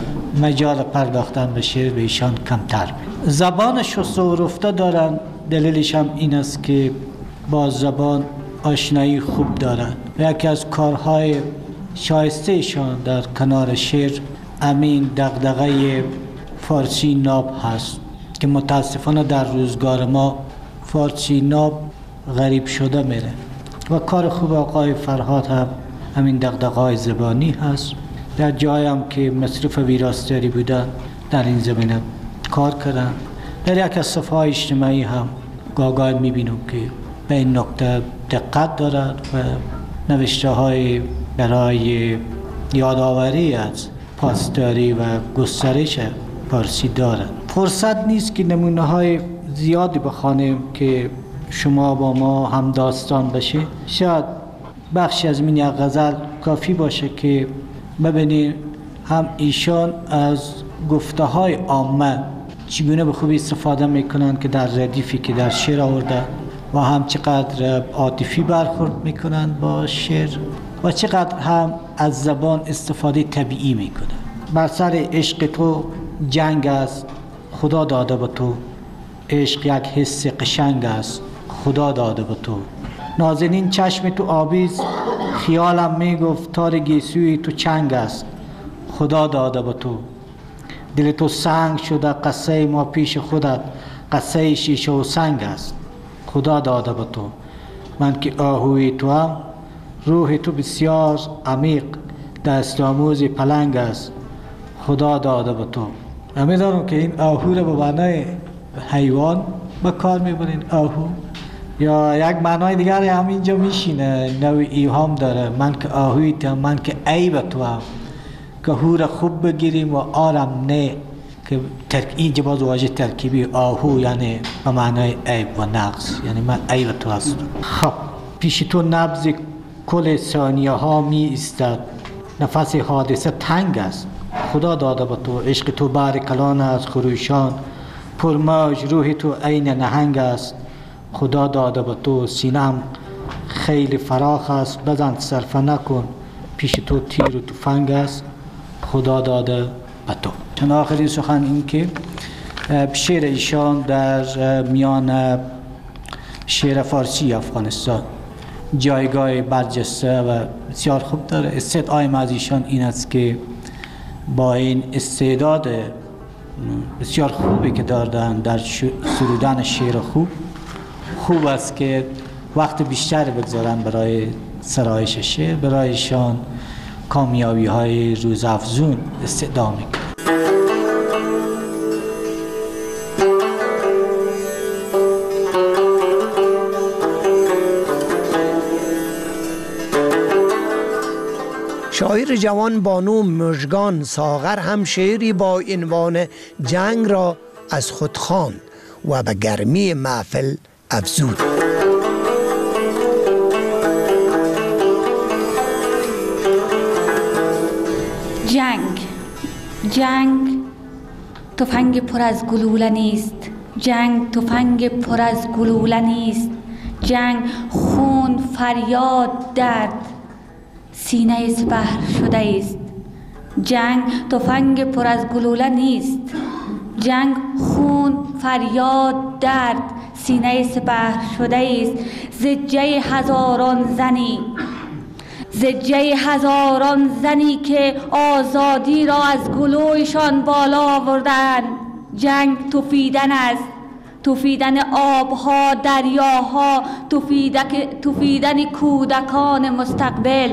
مجال پرداختن به شعر به ایشان کمتر می. زبان شسته و رفته دارند، دلیلش هم این است که با زبان آشنایی خوب دارند. یکی از کارهای شایسته ایشان در کنار شعر امین دغدغه فارسی ناب هست که متاسفانه در روزگار ما فارسی ناب غریب شده میره و کار خوب آقای فرهاد هم همین دغدغه‌های زبانی هست. در جایی هم که مصرف ویراستاری بودن در این زمینه کار کردن. در یک از صفحه‌های اجتماعی هم گاهی میبینم که به این نکته دقت دارد و نوشته های برای یادآوری از پاسداری و گسترش فارسی دارد. فرصت نیست که نمونه های زیادی بخوانیم که شما با ما هم داستان بشه. شاید بخشی از این یک غزل کافی باشه که ببینید هم ایشان از گفته های عامه چگونه به خوبی استفاده میکنن که در ردیفی که در شعر آورده و هم چقدر عاطفی برخورد میکنن با شعر و چقدر هم از زبان استفاده طبیعی میکنن. بر سر عشق تو جنگ است خدا داده به تو، عشق یک حس قشنگ است خدا داده به تو. نازنین چشم تو آبیز خیالم میگفت تار گیسوی تو چنگ است خدا داده به تو. دل تو سنگ شده قصه ما پیش خودت قصه شیشه و سنگ است خدا داده به تو. من که آهوی تو هم روح تو بسیار عمیق دست آموز پلنگ است خدا داده به تو. من دارم که این آهو رو به معنای حیوان به کار میبرین آهو، یا یک معنای دیگر هم اینجا میشینه نوع ایهام داره. من که آهوی تو هم من که عیب تو هم که هو خوب بگیریم و آرم نه که اینجا باز واژه ترکیبی آهو یعنی به معنای عیب و نقص، یعنی من عیب تو هستم. خب پیش تو نبض کل ثانیه ها می ایستد نفس حادثه تنگ است خدا داده به تو. عشق تو بار کلان است خروشان پرماج روح تو عین نهنگ است خدا داده به تو. سینم خیلی فراخ است بزن صرفه نکن پیش تو تیر و تفنگ است خدا داده به تو. چون آخرین سخن این که شعر ایشان در میان شعر فارسی افغانستان جایگاه برجسته و بسیار خوب داره. استدعای از ایشان این است که با این استعداد بسیار خوبی که دارن در سرودن شعر خوب است که وقت بیشتری بگذارن برای سرایش شعر، برایشان کامیابی های روزافزون استعدا میکنن. شاعر جوان بانو مژگان ساغر هم شعری با عنوان جنگ را از خود خواند و به گرمی محفل افزود. جنگ تفنگ پر از گلوله نیست، جنگ تفنگ پر از گلوله نیست، جنگ خون فریاد درد سینه سپهر شده است. جنگ تفنگ پر از گلوله نیست، جنگ خون فریاد درد سینه سپهر شده است. زجه هزاران زنی که آزادی را از گلویشان بالا آوردند. جنگ تفیدن است، تفیدن آبها، دریاها، تفیدن کودکان مستقبل.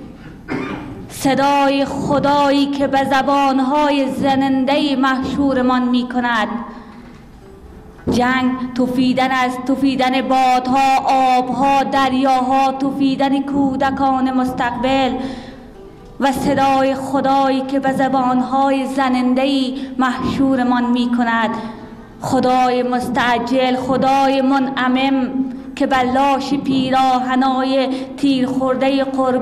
صدای خدایی که به زبانهای زننده محشورمان می کند. جنگ تفیدن است، تفیدن بادها، آبها، دریاها، تفیدن کودکان مستقبل و صدای خدایی که به زبانهای زننده محشورمان می کند. خدای مستعجل، خدای منعمم که بر لاش پیراهنای تیر خورده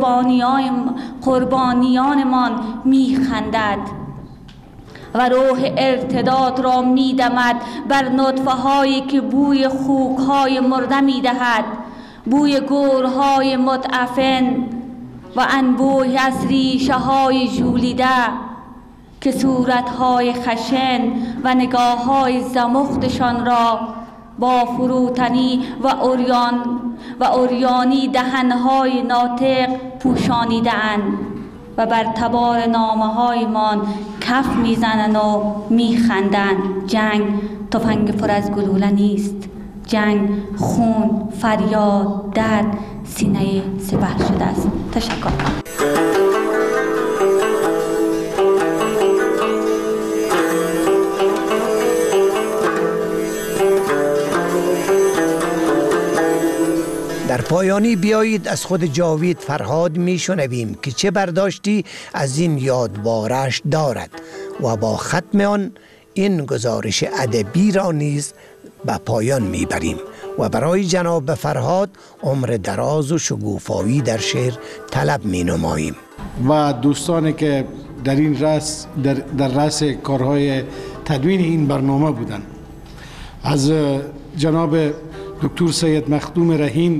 قربانیانمان می خندد و روح ارتداد را می دمد بر نطفه هایی که بوی خوک های مرده می دهد، بوی گورهای متعفن و انبوه از ریشه های ژولیده که صورت های خشن و نگاه های زمختشان را با فروتنی و اوریانی دهنهای ناطق پوشانیده‌اند و بر تبار نامه‌هایمان کف میزنند و میخندند. جنگ تفنگ پر از گلوله نیست، جنگ خون فریاد درد سینه سپهر شده است. تشکر. در پایانی بیایید از خود جاوید فرهاد میشنویم که چه برداشتی از این یادوارش دارد و با ختم آن این گزارش ادبی را نیز به پایان میبریم و برای جناب فرهاد عمر دراز و شگوفایی در شعر طلب مینماییم. و دوستانی که در این در رأس کارهای تدوین این برنامه بودند، از جناب دکتر سید مخدوم رهین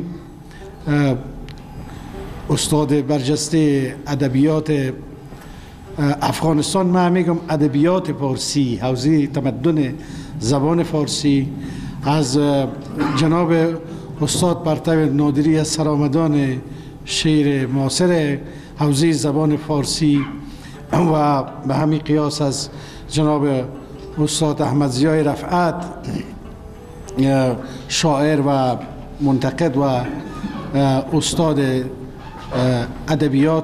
استاد برجسته ادبیات افغانستان، من میگم ادبیات فارسی، حوزه تمدن زبان فارسی، از جناب استاد پرتو نادری از سرآمدان شعر معاصر حوزه زبان فارسی و به همین قیاس از جناب استاد احمد ضیای رفعت شاعر و منتقد و استاد ادبیات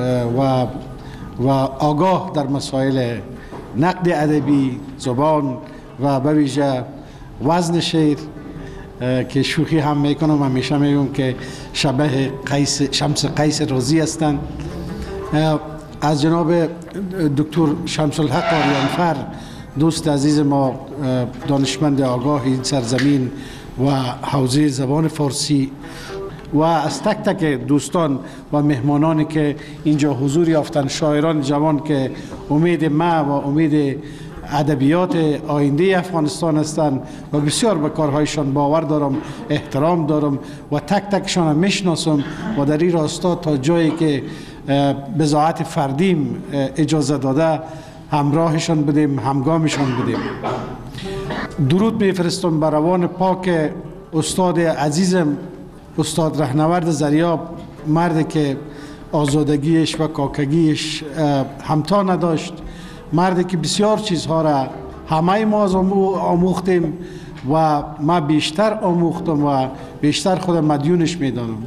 و آگاه در مسائل نقد ادبی، زبان و به ویژه وزن شعر که شوخی هم میکنم، همیشه میگم که شبه شمس قیس رازی هستند. از جناب دکتر شمس الحق آریانفر دوست عزیز ما، دانشمند آگاه این سرزمین و حوزه زبان فارسی، و از تک تک دوستان و مهمانانی که اینجا حضور یافتند، شاعران جوان که امید ما و امید ادبیات آینده افغانستان هستند و بسیار به کارهایشان باور دارم، احترام دارم و تک تکشان هم میشناسم و در این راستا تا جایی که بضاعت فردیم اجازه داده همراهشان بدیم، همگامشان بدیم. درود میفرستم بر روان پاک استاد عزیزم، استاد رهنورد زریاب، مردی که آزادگیش و کاکگیش همتا نداشت، مردی که بسیار چیزها را همه ما از آموختیم و ما بیشتر آموختم و بیشتر خودم مدیونش میدانم.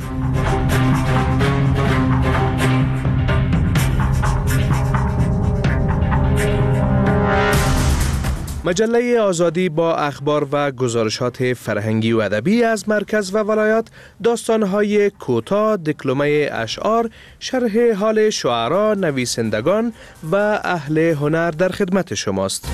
مجله آزادی با اخبار و گزارشات فرهنگی و ادبی از مرکز و ولایات، داستان‌های کوتاه، دکلمه اشعار، شرح حال شعرا، نویسندگان و اهل هنر در خدمت شماست.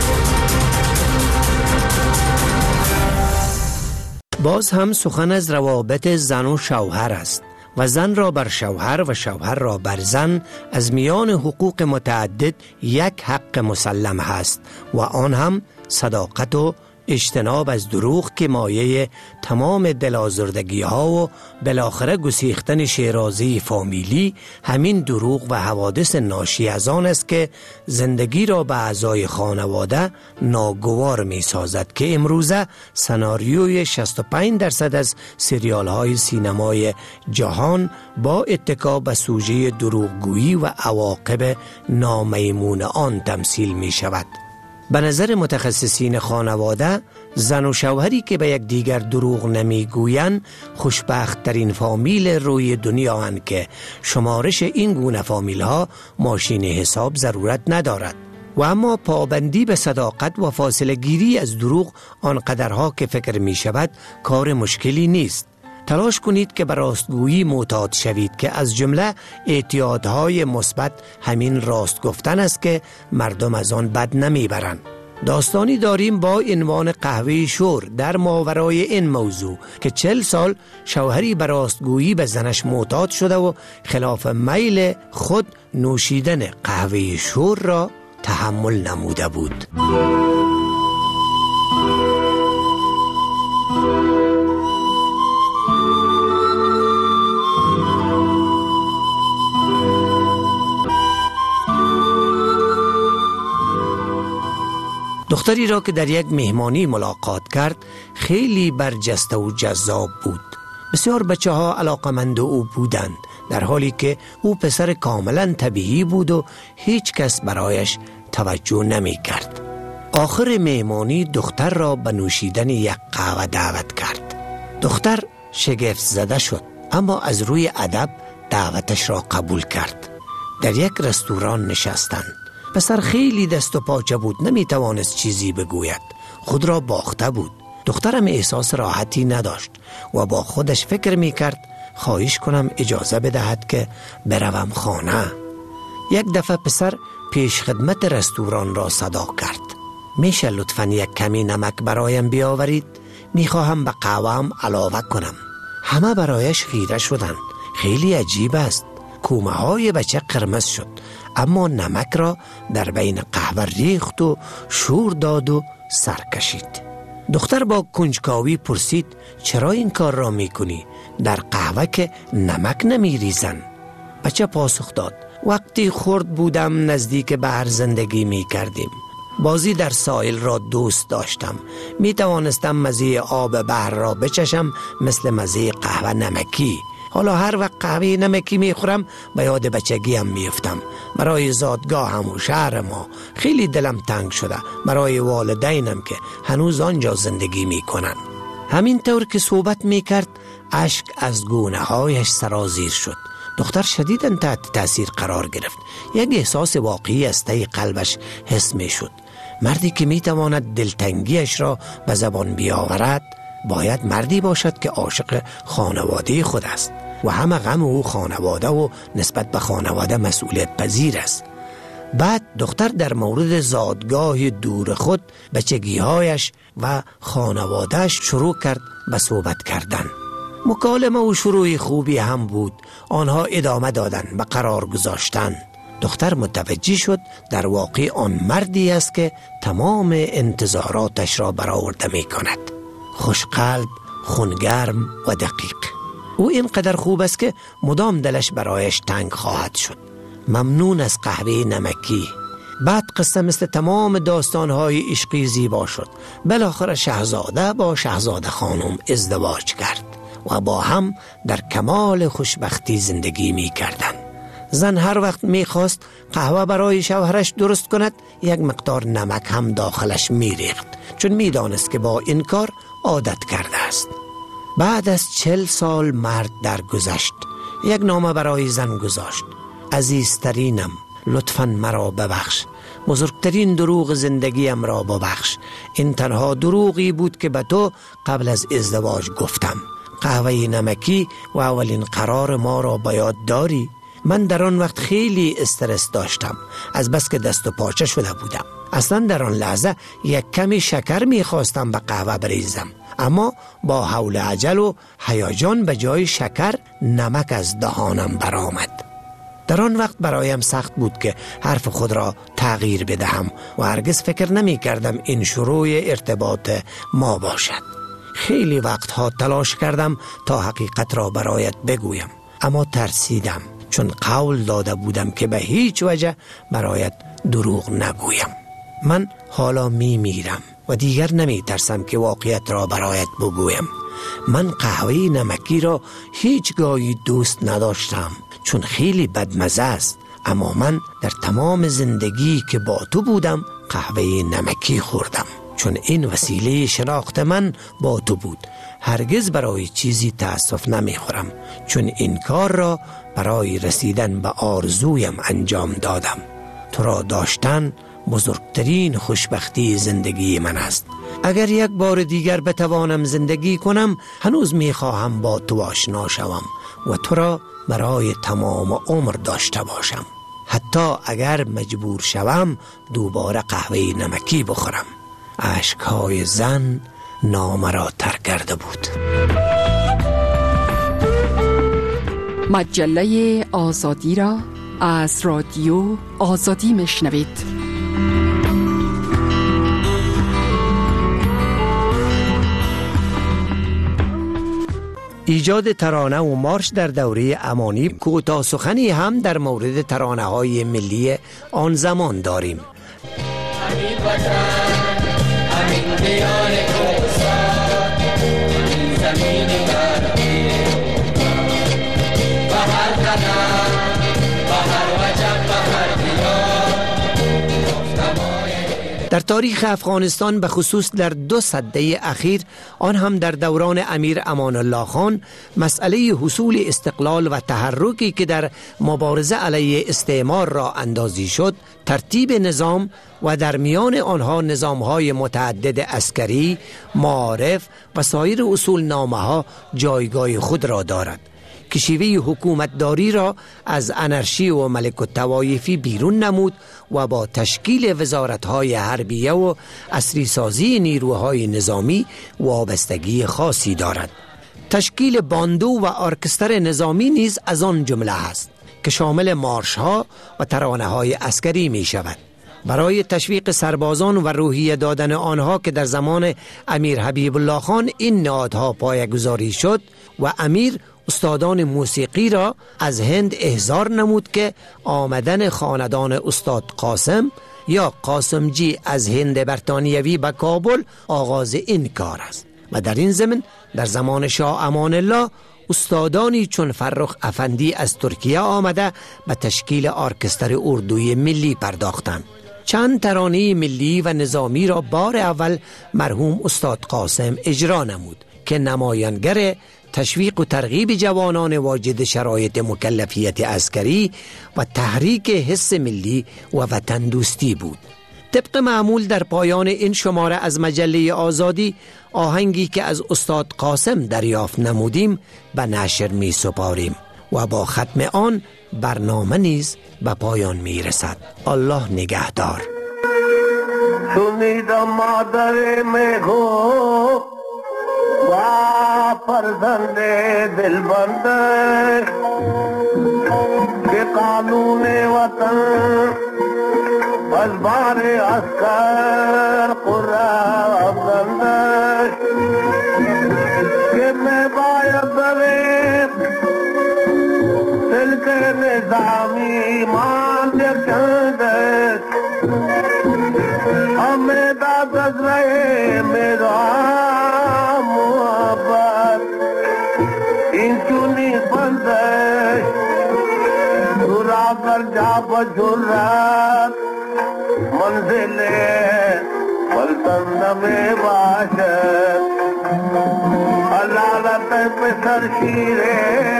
باز هم سخن از روابط زن و شوهر است و زن را بر شوهر و شوهر را بر زن از میان حقوق متعدد یک حق مسلم هست و آن هم صداقت و اجتناب از دروغ که مایه تمام دلازردگی ها و بالاخره گسیختن شیرازی فامیلی همین دروغ و حوادث ناشی از آن است که زندگی را به اعضای خانواده ناگوار می سازد که امروزه سناریوی 65% از سریال های سینمای جهان با اتکا به سوژه دروغگویی و عواقب نامیمون آن تمثیل می شود. به نظر متخصصین خانواده، زن و شوهری که به یک دیگر دروغ نمیگویند خوشبخت ترین فامیل روی دنیا هستند که شمارش این گونه فامیل ها ماشین حساب ضرورت ندارد. و اما پابندی به صداقت و فاصله گیری از دروغ آنقدرها که فکر می شود کار مشکلی نیست. تلاش کنید که به راستگویی معتاد شوید که از جمله اعتیادهای مثبت همین راست گفتن است که مردم از آن بد نمیبرند. داستانی داریم با عنوان قهوه شور در ماورای این موضوع که 40 سال شوهری به راستگویی به زنش معتاد شده و خلاف میل خود نوشیدن قهوه شور را تحمل نموده بود. دختری را که در یک مهمانی ملاقات کرد خیلی برجسته و جذاب بود. بسیار بچه ها علاقمند او بودند، در حالی که او پسر کاملا طبیعی بود و هیچ کس برایش توجه نمی کرد. آخر مهمانی دختر را به نوشیدن یک قهوه دعوت کرد. دختر شگفت زده شد، اما از روی ادب دعوتش را قبول کرد. در یک رستوران نشستند. پسر خیلی دست و پاچه بود، نمی توانست چیزی بگوید، خود را باخته بود. دخترم احساس راحتی نداشت و با خودش فکر می کرد خواهش کنم اجازه بدهد که بروم خانه. یک دفعه پسر پیش خدمت رستوران را صدا کرد. میشه لطفاً یک کمی نمک برایم بیاورید؟ میخواهم به قهوه‌ام علاوه کنم. همه برایش خیره شدند. خیلی عجیب است. کومه های بچه قرمز شد، اما نمک را در بین قهوه ریخت و شور داد و سر کشید. دختر با کنجکاوی پرسید چرا این کار را میکنی؟ در قهوه که نمک نمیریزن. بچه پاسخ داد وقتی خرد بودم نزدیک بحر زندگی میکردیم. بازی در ساحل را دوست داشتم. می توانستم مزه آب بحر را بچشم مثل مزه قهوه نمکی. حالا هر وقت قهوه نمکی میخورم به یاد بچگیم میفتم. برای زادگاهم و شهر ما خیلی دلم تنگ شده، برای والدینم که هنوز آنجا زندگی میکنن. همین طور که صحبت میکرد اشک از گونه هایش سرازیر شد. دختر شدیداً تحت تأثیر قرار گرفت. یک احساس واقعی از ته قلبش حس میشد. مردی که میتواند دلتنگیش را به زبان بیاورد باید مردی باشد که عاشق خانواده خود است و همه غم او خانواده و نسبت به خانواده مسئولیت پذیر است. بعد دختر در مورد زادگاه دور خود، بچگیهایش و خانوادهش شروع کرد به صحبت کردن. مکالمه و شروع خوبی هم بود. آنها ادامه دادن به قرار گذاشتن. دختر متوجه شد در واقع آن مردی است که تمام انتظاراتش را برآورده می کند. خوشقلب، خونگرم و دقیق. او اینقدر خوب است که مدام دلش برایش تنگ خواهد شد. ممنون از قهوه نمکی. بعد قصه مثل تمام داستانهای عشقی زیبا شد. بالاخره شاهزاده با شاهزاده خانم ازدواج کرد و با هم در کمال خوشبختی زندگی می کردند. زن هر وقت می خواست قهوه برای شوهرش درست کند، یک مقدار نمک هم داخلش می ریخت، چون می دانست که با این کار عادت کرده است. بعد از 40 سال مرد درگذشت. یک نامه برای زن گذاشت: عزیزترینم، لطفاً مرا ببخش، بزرگترین دروغ زندگیم را ببخش. این تنها دروغی بود که به تو قبل از ازدواج گفتم. قهوه نمکی و اولین قرار ما را به یاد داری؟ من در آن وقت خیلی استرس داشتم، از بس که دست و پاچه شده بودم. اصلا در آن لحظه یک کمی شکر میخواستم به قهوه بریزم، اما با حول عجل و هیجان به جای شکر نمک از دهانم برآمد. در آن وقت برایم سخت بود که حرف خود را تغییر بدهم و هرگز فکر نمی کردم این شروع ارتباط ما باشد. خیلی وقتها تلاش کردم تا حقیقت را برایت بگویم، اما ترسیدم، چون قول داده بودم که به هیچ وجه برایت دروغ نگویم. من حالا میرم و دیگر نمی ترسم که واقعیت را برایت بگویم. من قهوه نمکی را هیچگاهی دوست نداشتم، چون خیلی بدمزه است، اما من در تمام زندگی که با تو بودم قهوه نمکی خوردم، چون این وسیله شناخت من با تو بود. هرگز برای چیزی تأسف نمی خورم، چون این کار را برای رسیدن به آرزویم انجام دادم. تو را داشتن بزرگترین خوشبختی زندگی من است. اگر یک بار دیگر بتوانم زندگی کنم، هنوز می خواهم با تو آشنا شوم و تو را برای تمام عمر داشته باشم، حتی اگر مجبور شوم دوباره قهوه نمکی بخورم. اشکهای زن نامه را تر کرده بود. مجله آزادی را از رادیو آزادی میشنوید. ایجاد ترانه و مارش در دوره امانی. کوتاه سخنی هم در مورد ترانه های ملی آن زمان داریم. در تاریخ افغانستان به خصوص در 2 سده اخیر، آن هم در دوران امیر امان الله خان، مسئله حصول استقلال و تحرکی که در مبارزه علیه استعمار را اندازی شد، ترتیب نظام و در میان آنها نظام‌های متعدد عسکری، معارف و سایر اصول نامه ها جایگاه خود را دارد که شیوه حکومتداری را از انارشی و ملک الطوایفی بیرون نمود و با تشکیل وزارت‌های حربیه و عصری سازی نیروهای نظامی وابستگی خاصی دارد. تشکیل باندو و ارکستر نظامی نیز از آن جمله است که شامل مارش‌ها و ترانه‌های عسکری می شود. برای تشویق سربازان و روحیه دادن آنها که در زمان امیر حبیب الله خان این نهادها پایه‌گذاری شد و امیر استادان موسیقی را از هند احضار نمود که آمدن خاندان استاد قاسم یا قاسمجی از هند برطانیوی به کابل آغاز این کار است و در این ضمن در زمان شاه امان الله استادانی چون فرخ افندی از ترکیه آمده به تشکیل ارکستر اردوی ملی پرداختند. چند ترانه ملی و نظامی را بار اول مرحوم استاد قاسم اجرا نمود که نمایانگر تشویق و ترغیب جوانان واجد شرایط مکلفیت عسکری و تحریک حس ملی و وطن دوستی بود. طبق معمول در پایان این شماره از مجله آزادی، آهنگی که از استاد قاسم دریافت نمودیم به نشر می سپاریم و با ختم آن برنامه نیز به پایان می رسد. الله نگهدار. شنیدم مادر میگو و فرزند دلبند که قانون وطن از بار عسکر قرآن بند که میں باید بریم سلک نظامی مان چند بجرات منزل والتن میں باشد علالت پسر شیرے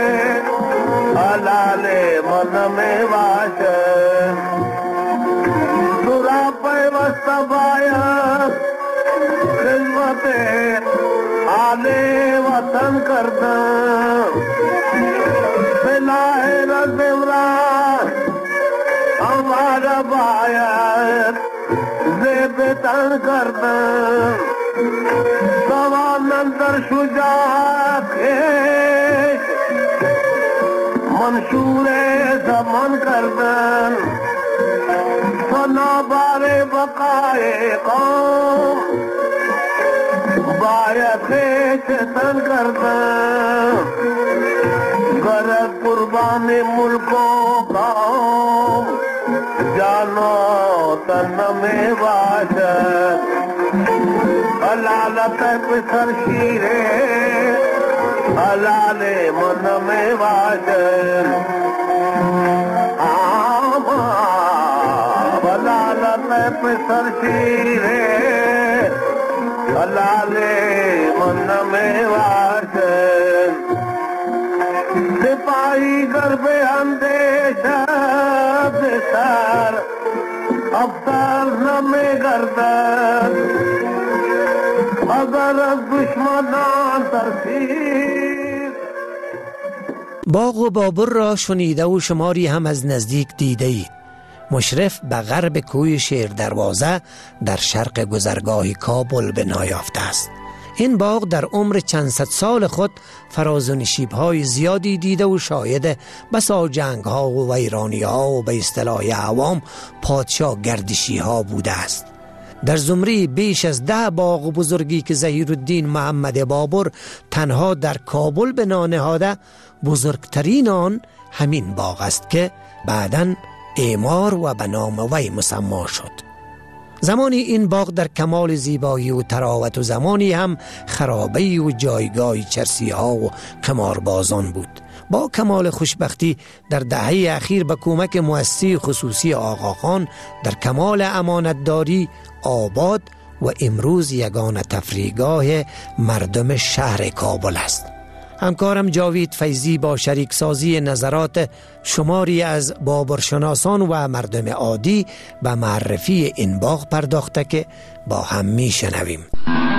علال من میں باشد سرا پیوست باید خدمت آل وطن کردن بلائے رزمران ہمارا باید زیبتن کردن سوانن در شجاعت منشور زمان کردن فنابار بقائے قوم باید خیشتن کردن گرد قربان ملک و قوم جانو تن میں باشد علالت پسر شیرے علال من میں باشد علالت پسر شیرے علال من میں باشد سپاہی گرب اندیشہ سر افسر نمے گردن اگر از دشمنان ترسید. باغ بابر را شنیده و شماری هم از نزدیک دیده اید. مشرف به غرب کوی شیر دروازه در شرق گذرگاه کابل بنا یافته است. این باغ در عمر چند صد سال خود فراز و نشیب‌های زیادی دیده و شاهد بسا جنگ‌ها و ویرانی‌ها و به اصطلاح عوام پادشاه گردشی‌ها بوده است. در زمره بیش از 10 باغ بزرگی که ظهیرالدین محمد بابر تنها در کابل بنا نهاده، بزرگترین آن همین باغ است که بعداً اعمار و به نام وی مسمی شد. زمانی این باغ در کمال زیبایی و تراوت و زمانی هم خرابه و جایگاه چرسی ها و قماربازان بود. با کمال خوشبختی در دهه اخیر به کمک مؤسسه خصوصی آقاخان در کمال امانتداری آباد و امروز یگانه تفریحگاه مردم شهر کابل است. همکارم جاوید فیضی با شریکسازی نظرات شماری از بابرشناسان و مردم عادی به معرفی این باغ پرداخته که با هم می شنویم.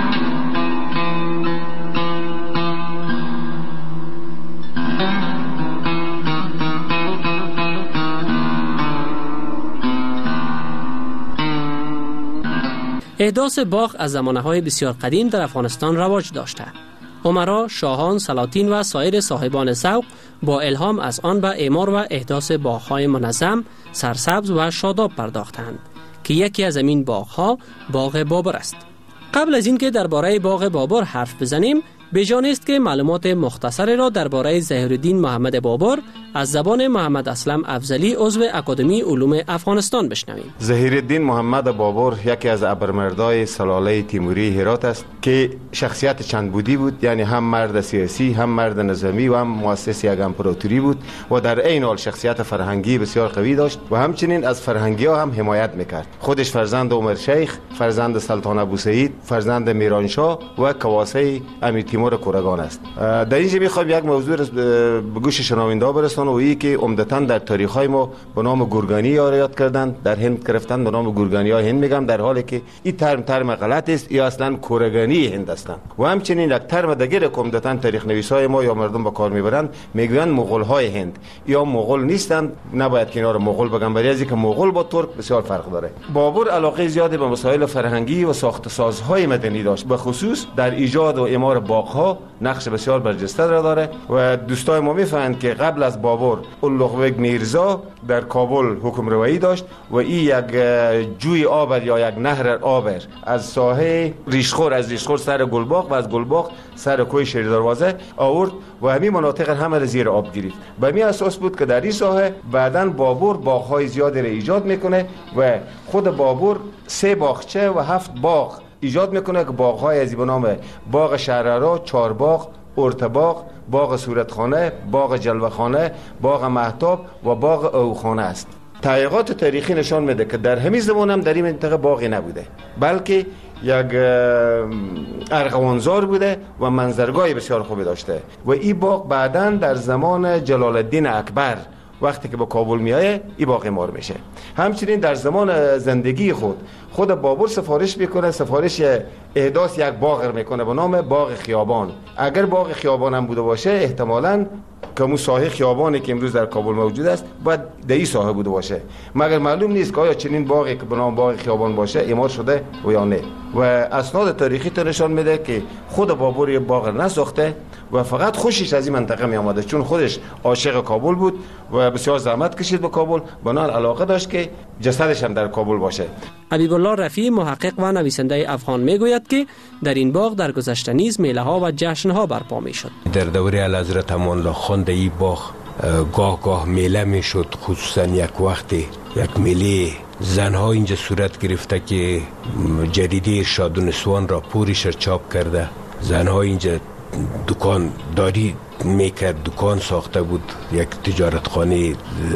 احداث باغ از زمانه‌های بسیار قدیم در افغانستان رواج داشته. امرا، شاهان، سلاطین و سایر صاحبان ذوق با الهام از آن به اعمار و احداث باغ‌های منظم، سرسبز و شاداب پرداختند که یکی از این باغ‌ها باغ بابر است. قبل از اینکه درباره باغ بابر حرف بزنیم، بجان است که معلومات مختصری را درباره ظهیرالدین محمد بابر از زبان محمد اسلم افضلی عضو اکادمی علوم افغانستان بشنویم. ظهیرالدین محمد بابر یکی از ابرمردای سلاله تیموری هرات است که شخصیت چند بودی بود، یعنی هم مرد سیاسی، هم مرد نظامی و هم مؤسس یک امپراتوری بود و در عین حال شخصیت فرهنگی بسیار قوی داشت و همچنین از فرهنگی ها هم حمایت میکرد. خودش فرزند عمر شیخ، فرزند سلطان ابوسعید، فرزند میرانشاه و کواسه امیر تیمور کورگان است. در اینجا میخوایم یک موضوع به گوش شنونده ها برسانم و این که عمدتاً در تاریخ های ما به نام گورگانی یاد کردن، در هند گرفتن به نام گورگانی ها هند میگم، در حالی که این ترم غلط است، یا اصلا کورگانی هند هستند. و همچنین یک ترم دیگر که عمدتاً تاریخ نویسای ما یا مردم به کار میبرند میگویند مغول های هند، یا مغول نیستند، نباید کنار مغول بگم، برای از اینکه مغول با ترک بسیار فرق داره. بابر علاقه زیادی به مسائل فرهنگی و ساخت سازهای مدنی داشت، به خصوص در ایجاد و اعمار باغ‌ها نقش بسیار برجسته را داره و دوستای ما میفهمند که قبل از بابر اولوغبک میرزا در کابل حکم روایی داشت و این یک جوی آبر یا یک نهر آبر از ساحه ریشخور، از ریشخور سر گلباغ و از گلباغ سر کوی شیر دروازه آورد و همین مناطق همه را زیر آب گرفت. به همین اساس بود که در این ساحه بعداً بابر باغ‌های زیادی را ایجاد میکنه و خود بابر 3 باغچه و 7 باغ ایجاد میکنه که باغ‌های از به نام باغ شهرارا، چارباغ، ارتباغ، باغ صورتخانه، باغ جلوه‌خانه، باغ مهتاب و باغ اوخانه است. تحقیقات تاریخی نشان میده که در همین زمان هم در این منطقه باغی نبوده، بلکه یک ارغوانزار بوده و منظرگاه بسیار خوبی داشته و این باغ بعداً در زمان جلال الدین اکبر وقتی که به کابل میایه این باغ اعمار میشه. همچنین در زمان زندگی خود بابر سفارش میکنه، سفارش احداث یک باغ میکنه به نام باغ خیابان. اگر باغ خیابان هم بوده باشه احتمالاً که اون ساحه خیابانی که امروز در کابل موجود است باید در این ساحه بوده باشه، مگر معلوم نیست که آیا چنین باغی که به نام باغ خیابان باشه اعمار شده و یا نه. و اسناد تاریخی تو نشان میده که خود بابر یه باغ نساخته و فقط خوشش از این منطقه می آمده، چون خودش عاشق کابل بود و بسیار زحمت کشید به کابل، بنابراین علاقه داشت که جسدش هم در کابل باشه. حبیب الله رفیعی محقق و نویسنده افغان میگوید که در این باغ در گذشته نیز میله ها و جشن ها برپا میشد. در دوره اعلیحضرت امان الله خان در این باغ گاه میله میشد، خصوصا یک وقتی یک میله زنها اینجا صورت گرفته که جریده ارشاد و نسوان را پورش چاپ کرده. زنها اینجا دکان داری میکرد، دکان ساخته بود، یک تجارتخانه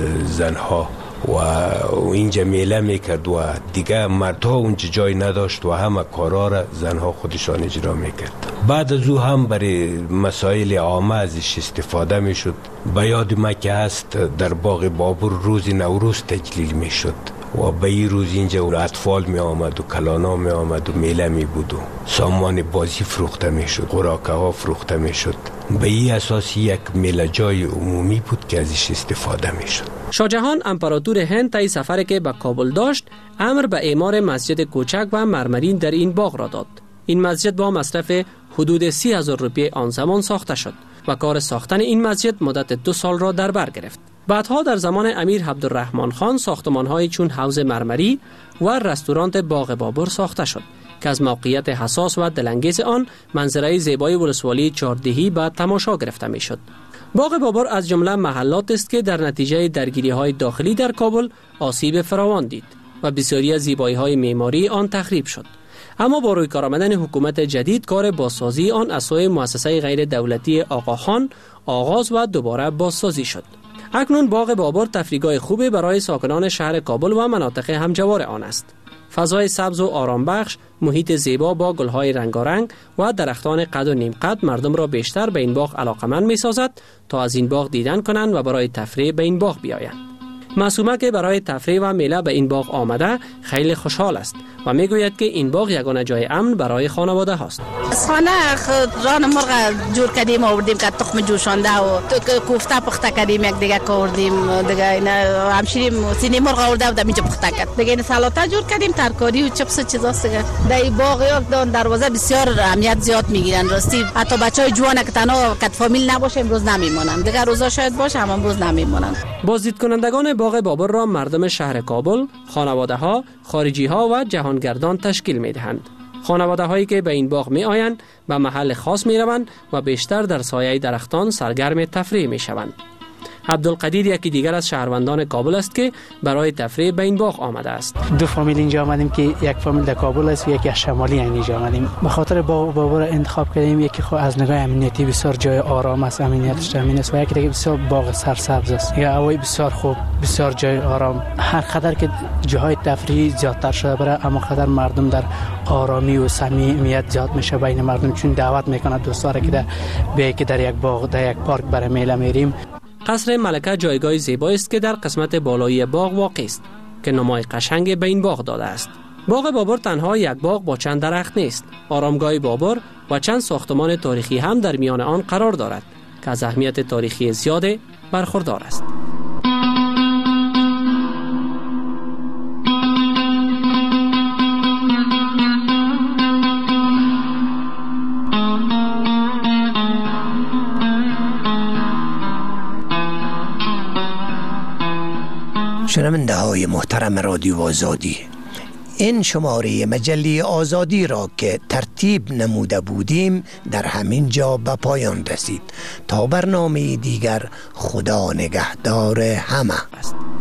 زنها و اینجا میله میکرد و دیگه مردها اونجا جای نداشت و همه کارا را زنها خودشان اجرا میکرد. بعد از او هم برای مسائل عامه ازش استفاده میشد. به یاد ما که هست در باغ بابر روز نوروز تجلیل میشد و به این روز اینجا اطفال می آمد و کلانا می آمد و میله می بود و سامان بازی فروخته می شد، خوراکه ها فروخته می شد. به این اساس یک میله جای عمومی بود که ازش استفاده می شد. شاه جهان امپراتور هند طی سفری که به کابل داشت امر به اعمار مسجد کوچک و مرمرین در این باغ را داد. این مسجد با مصرف حدود 30,000 روپیه آن زمان ساخته شد و کار ساختن این مسجد مدت 2 سال را در بر گرفت. بعدها در زمان امیر عبدالرحمن خان ساختمان‌های چون حوض مرمری و رستوران باغ بابر ساخته شد که از موقعیت حساس و دلانگیز آن منظره زیبای ولسوالی چهاردهی به تماشا گرفته می‌شد. باغ بابر از جمله محلات است که در نتیجه درگیری‌های داخلی در کابل آسیب فراوان دید و بسیاری از زیبایی‌های معماری آن تخریب شد. اما با روی کار آمدن حکومت جدید کار بازسازی آن از سوی مؤسسه غیر دولتی آقاخان آغاز و دوباره بازسازی شد. اکنون باغ بابر تفریحگاه خوبی برای ساکنان شهر کابل و مناطق همجوار آن است. فضای سبز و آرام بخش، محیط زیبا با گلهای رنگارنگ و درختان قد و نیم قد مردم را بیشتر به این باغ علاقمند می سازد تا از این باغ دیدن کنند و برای تفریح به این باغ بیایند. معصومه که برای تفریح و میله به این باغ آمده خیلی خوشحال است و میگوید که این باغ یگانه جای امن برای خانواده هاست. از خانه ران مرغ جور کردیم آوردیم که تخم جوشانده و کوفته پخته کردیم، یک دیگه آوردیم دیگه اینا همشیریم سینه مرغ آورده و اینجا پخته کرد دیگه، این سالاد جور کردیم، ترکاری و چپس چیزاست دیگه. در این باغ یک دروازه بسیار اهمیت زیاد میگیرن راستی، حتی بچهای جوان که تنها کت فامیل نباشه امروز نمیمونن دیگه، روزا شاید باشه اما امروز نمیمونن. بازدید کنندگان باغ بابر را مردم شهر کابل، خانواده ها، خارجی ها و جهانگردان تشکیل می دهند. خانواده هایی که به این باغ می آیند به محل خاص می روند و بیشتر در سایه درختان سرگرم تفریح می شوند. عبدالقدیر یکی دیگر از شهروندان کابل است که برای تفریح به این باغ آمده است. 2 فامیل اینجا آمدیم که یک فامیل در کابل است و یکی از شمالی اینجا آمدیم. به خاطر باغ بابر انتخاب کردیم، یکی خود از نگاه امنیتی بسیار جای آرام است، امنیتش امن است و یکی دیگه بسیار باغ سرسبز است. یا هوای بسیار خوب، بسیار جای آرام. هر قدر که جاهای تفریحی زیادتر شده بره اما قدر مردم در آرامی و صمیمیت زیاد میشه بین مردم، چون دعوت میکنه دوستا را که در یک باغ در یک پارک برای میله میریم. قصر ملکه جایگاه زیبایی است که در قسمت بالایی باغ واقع است که نمای قشنگ به این باغ داده است. باغ بابر تنها یک باغ با چند درخت نیست. آرامگاه بابر و چند ساختمان تاریخی هم در میان آن قرار دارد که از اهمیت تاریخی زیاد برخوردار است. شنونده های محترم رادیو آزادی، این شماره مجله آزادی را که ترتیب نموده بودیم در همین جا به پایان رسید. تا برنامه دیگر، خدا نگهدار همه.